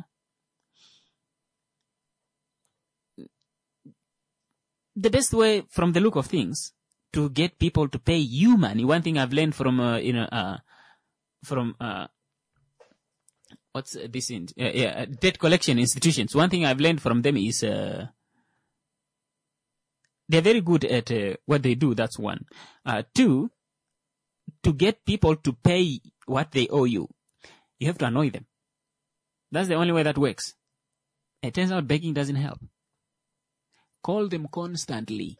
the best way, from the look of things, to get people to pay you money. One thing I've learned from, uh, you know, uh, from, uh, what's this in, uh, yeah, debt collection institutions. One thing I've learned from them is, uh, they're very good at uh, what they do. That's one. Uh, two, to get people to pay what they owe you, you have to annoy them. That's the only way that works. It turns out begging doesn't help. Call them constantly.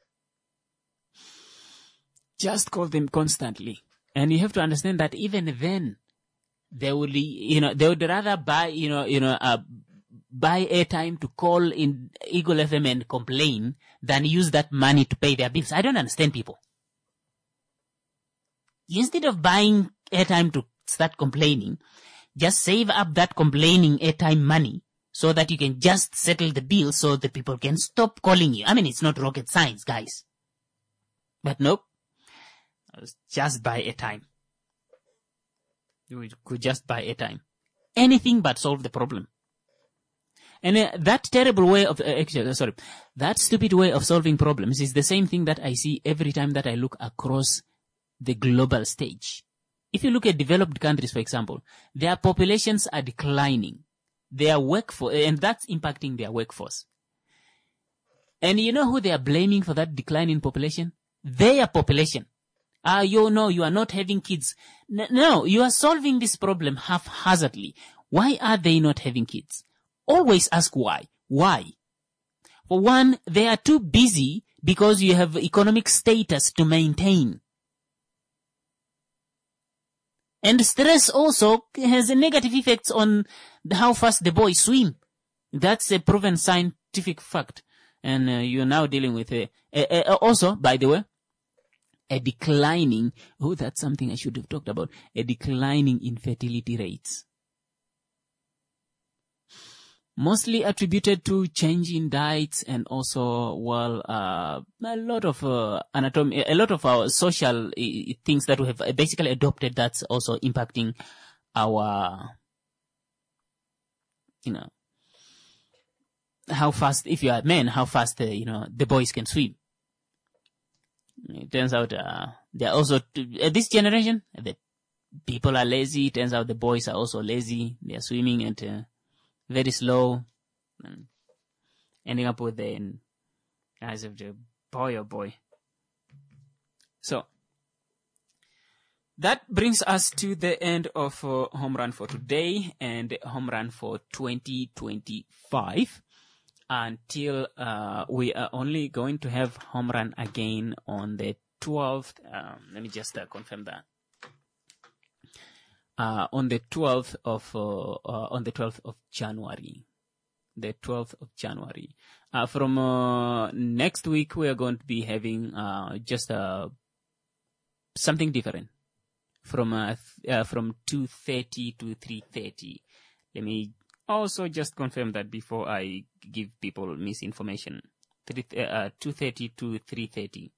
Just call them constantly. And you have to understand that even then, they would, you know, they would rather buy, you know, you know, uh, buy airtime to call in Eagle F M and complain than use that money to pay their bills. I don't understand people. Instead of buying airtime to start complaining, just save up that complaining airtime money so that you can just settle the bill so the people can stop calling you. I mean, it's not rocket science, guys. But nope. Just buy airtime. You could just buy airtime. Anything but solve the problem. And uh, that terrible way of, uh, actually, sorry, that stupid way of solving problems is the same thing that I see every time that I look across the global stage. If you look at developed countries, for example, their populations are declining. Their workforce, and that's impacting their workforce. And you know who they are blaming for that decline in population? Their population. Ah, you know, you are not having kids. N- no, you are solving this problem haphazardly. Why are they not having kids? Always ask why. Why? For one, they are too busy because you have economic status to maintain. And stress also has a negative effects on how fast the boys swim. That's a proven scientific fact. And uh, you're now dealing with a, a, a, also, by the way, a declining, oh, that's something I should have talked about, a declining infertility rates. mostly attributed to change in diets and also, well, uh, a lot of uh, anatomy, a lot of our social uh, things that we have basically adopted that's also impacting our, you know, how fast, if you are men, how fast, uh, you know, the boys can swim. It turns out uh, they are also, uh, this generation, the people are lazy. It turns out the boys are also lazy. They are swimming at uh, very slow, and ending up with the eyes of the boy, oh boy. So, that brings us to the end of uh, Home Run for today and Home Run for twenty twenty-five. Until uh, we are only going to have Home Run again on the twelfth. Um, let me just uh, confirm that. Uh, on the twelfth of uh, uh, on the twelfth of January, the twelfth of January. Uh, from uh, next week, we are going to be having uh, just uh, something different. From uh, th- uh, from two thirty to three thirty. Let me also just confirm that before I give people misinformation. Uh, two thirty to three thirty.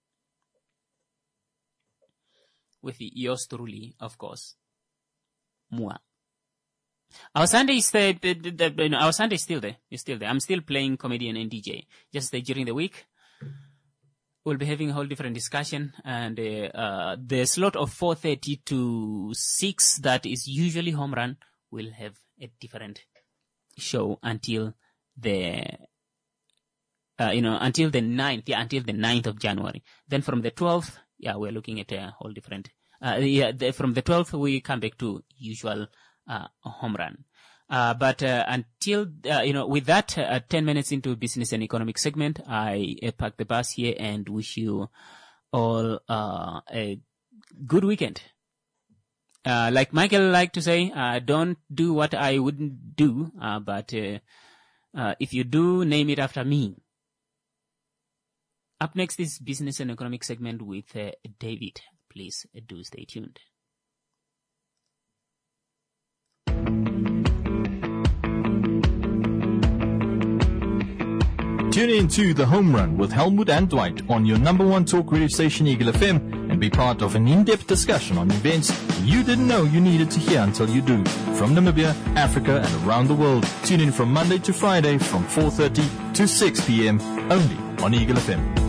With yours truly, of course. Moi. Our Sunday is the, the, the, the, our Sunday is still there. It's still there. I'm still playing comedian and D J. Just uh, during the week, we'll be having a whole different discussion. And uh, uh, the slot of four thirty to six that is usually Home Run will have a different show until the, uh, you know, until the ninth, yeah, until the ninth of January. Then from the twelfth, yeah, we're looking at a whole different, uh, yeah, the, from the twelfth, we come back to usual, uh, Home Run. Uh, but, uh, until, uh, you know, with that, uh, ten minutes into business and economic segment, I uh, park the bus here and wish you all, uh, a good weekend. Uh, like Michael liked to say, uh, don't do what I wouldn't do, uh, but, uh, uh, if you do, name it after me. Up next is business and economic segment with, uh, David. Please uh, do stay tuned. Tune in to The Home Run with Helmut and Dwight on your number one talk radio station, Eagle F M, and be part of an in-depth discussion on events you didn't know you needed to hear until you do. From Namibia, Africa, and around the world. Tune in from Monday to Friday from four thirty to six p.m. only on Eagle F M.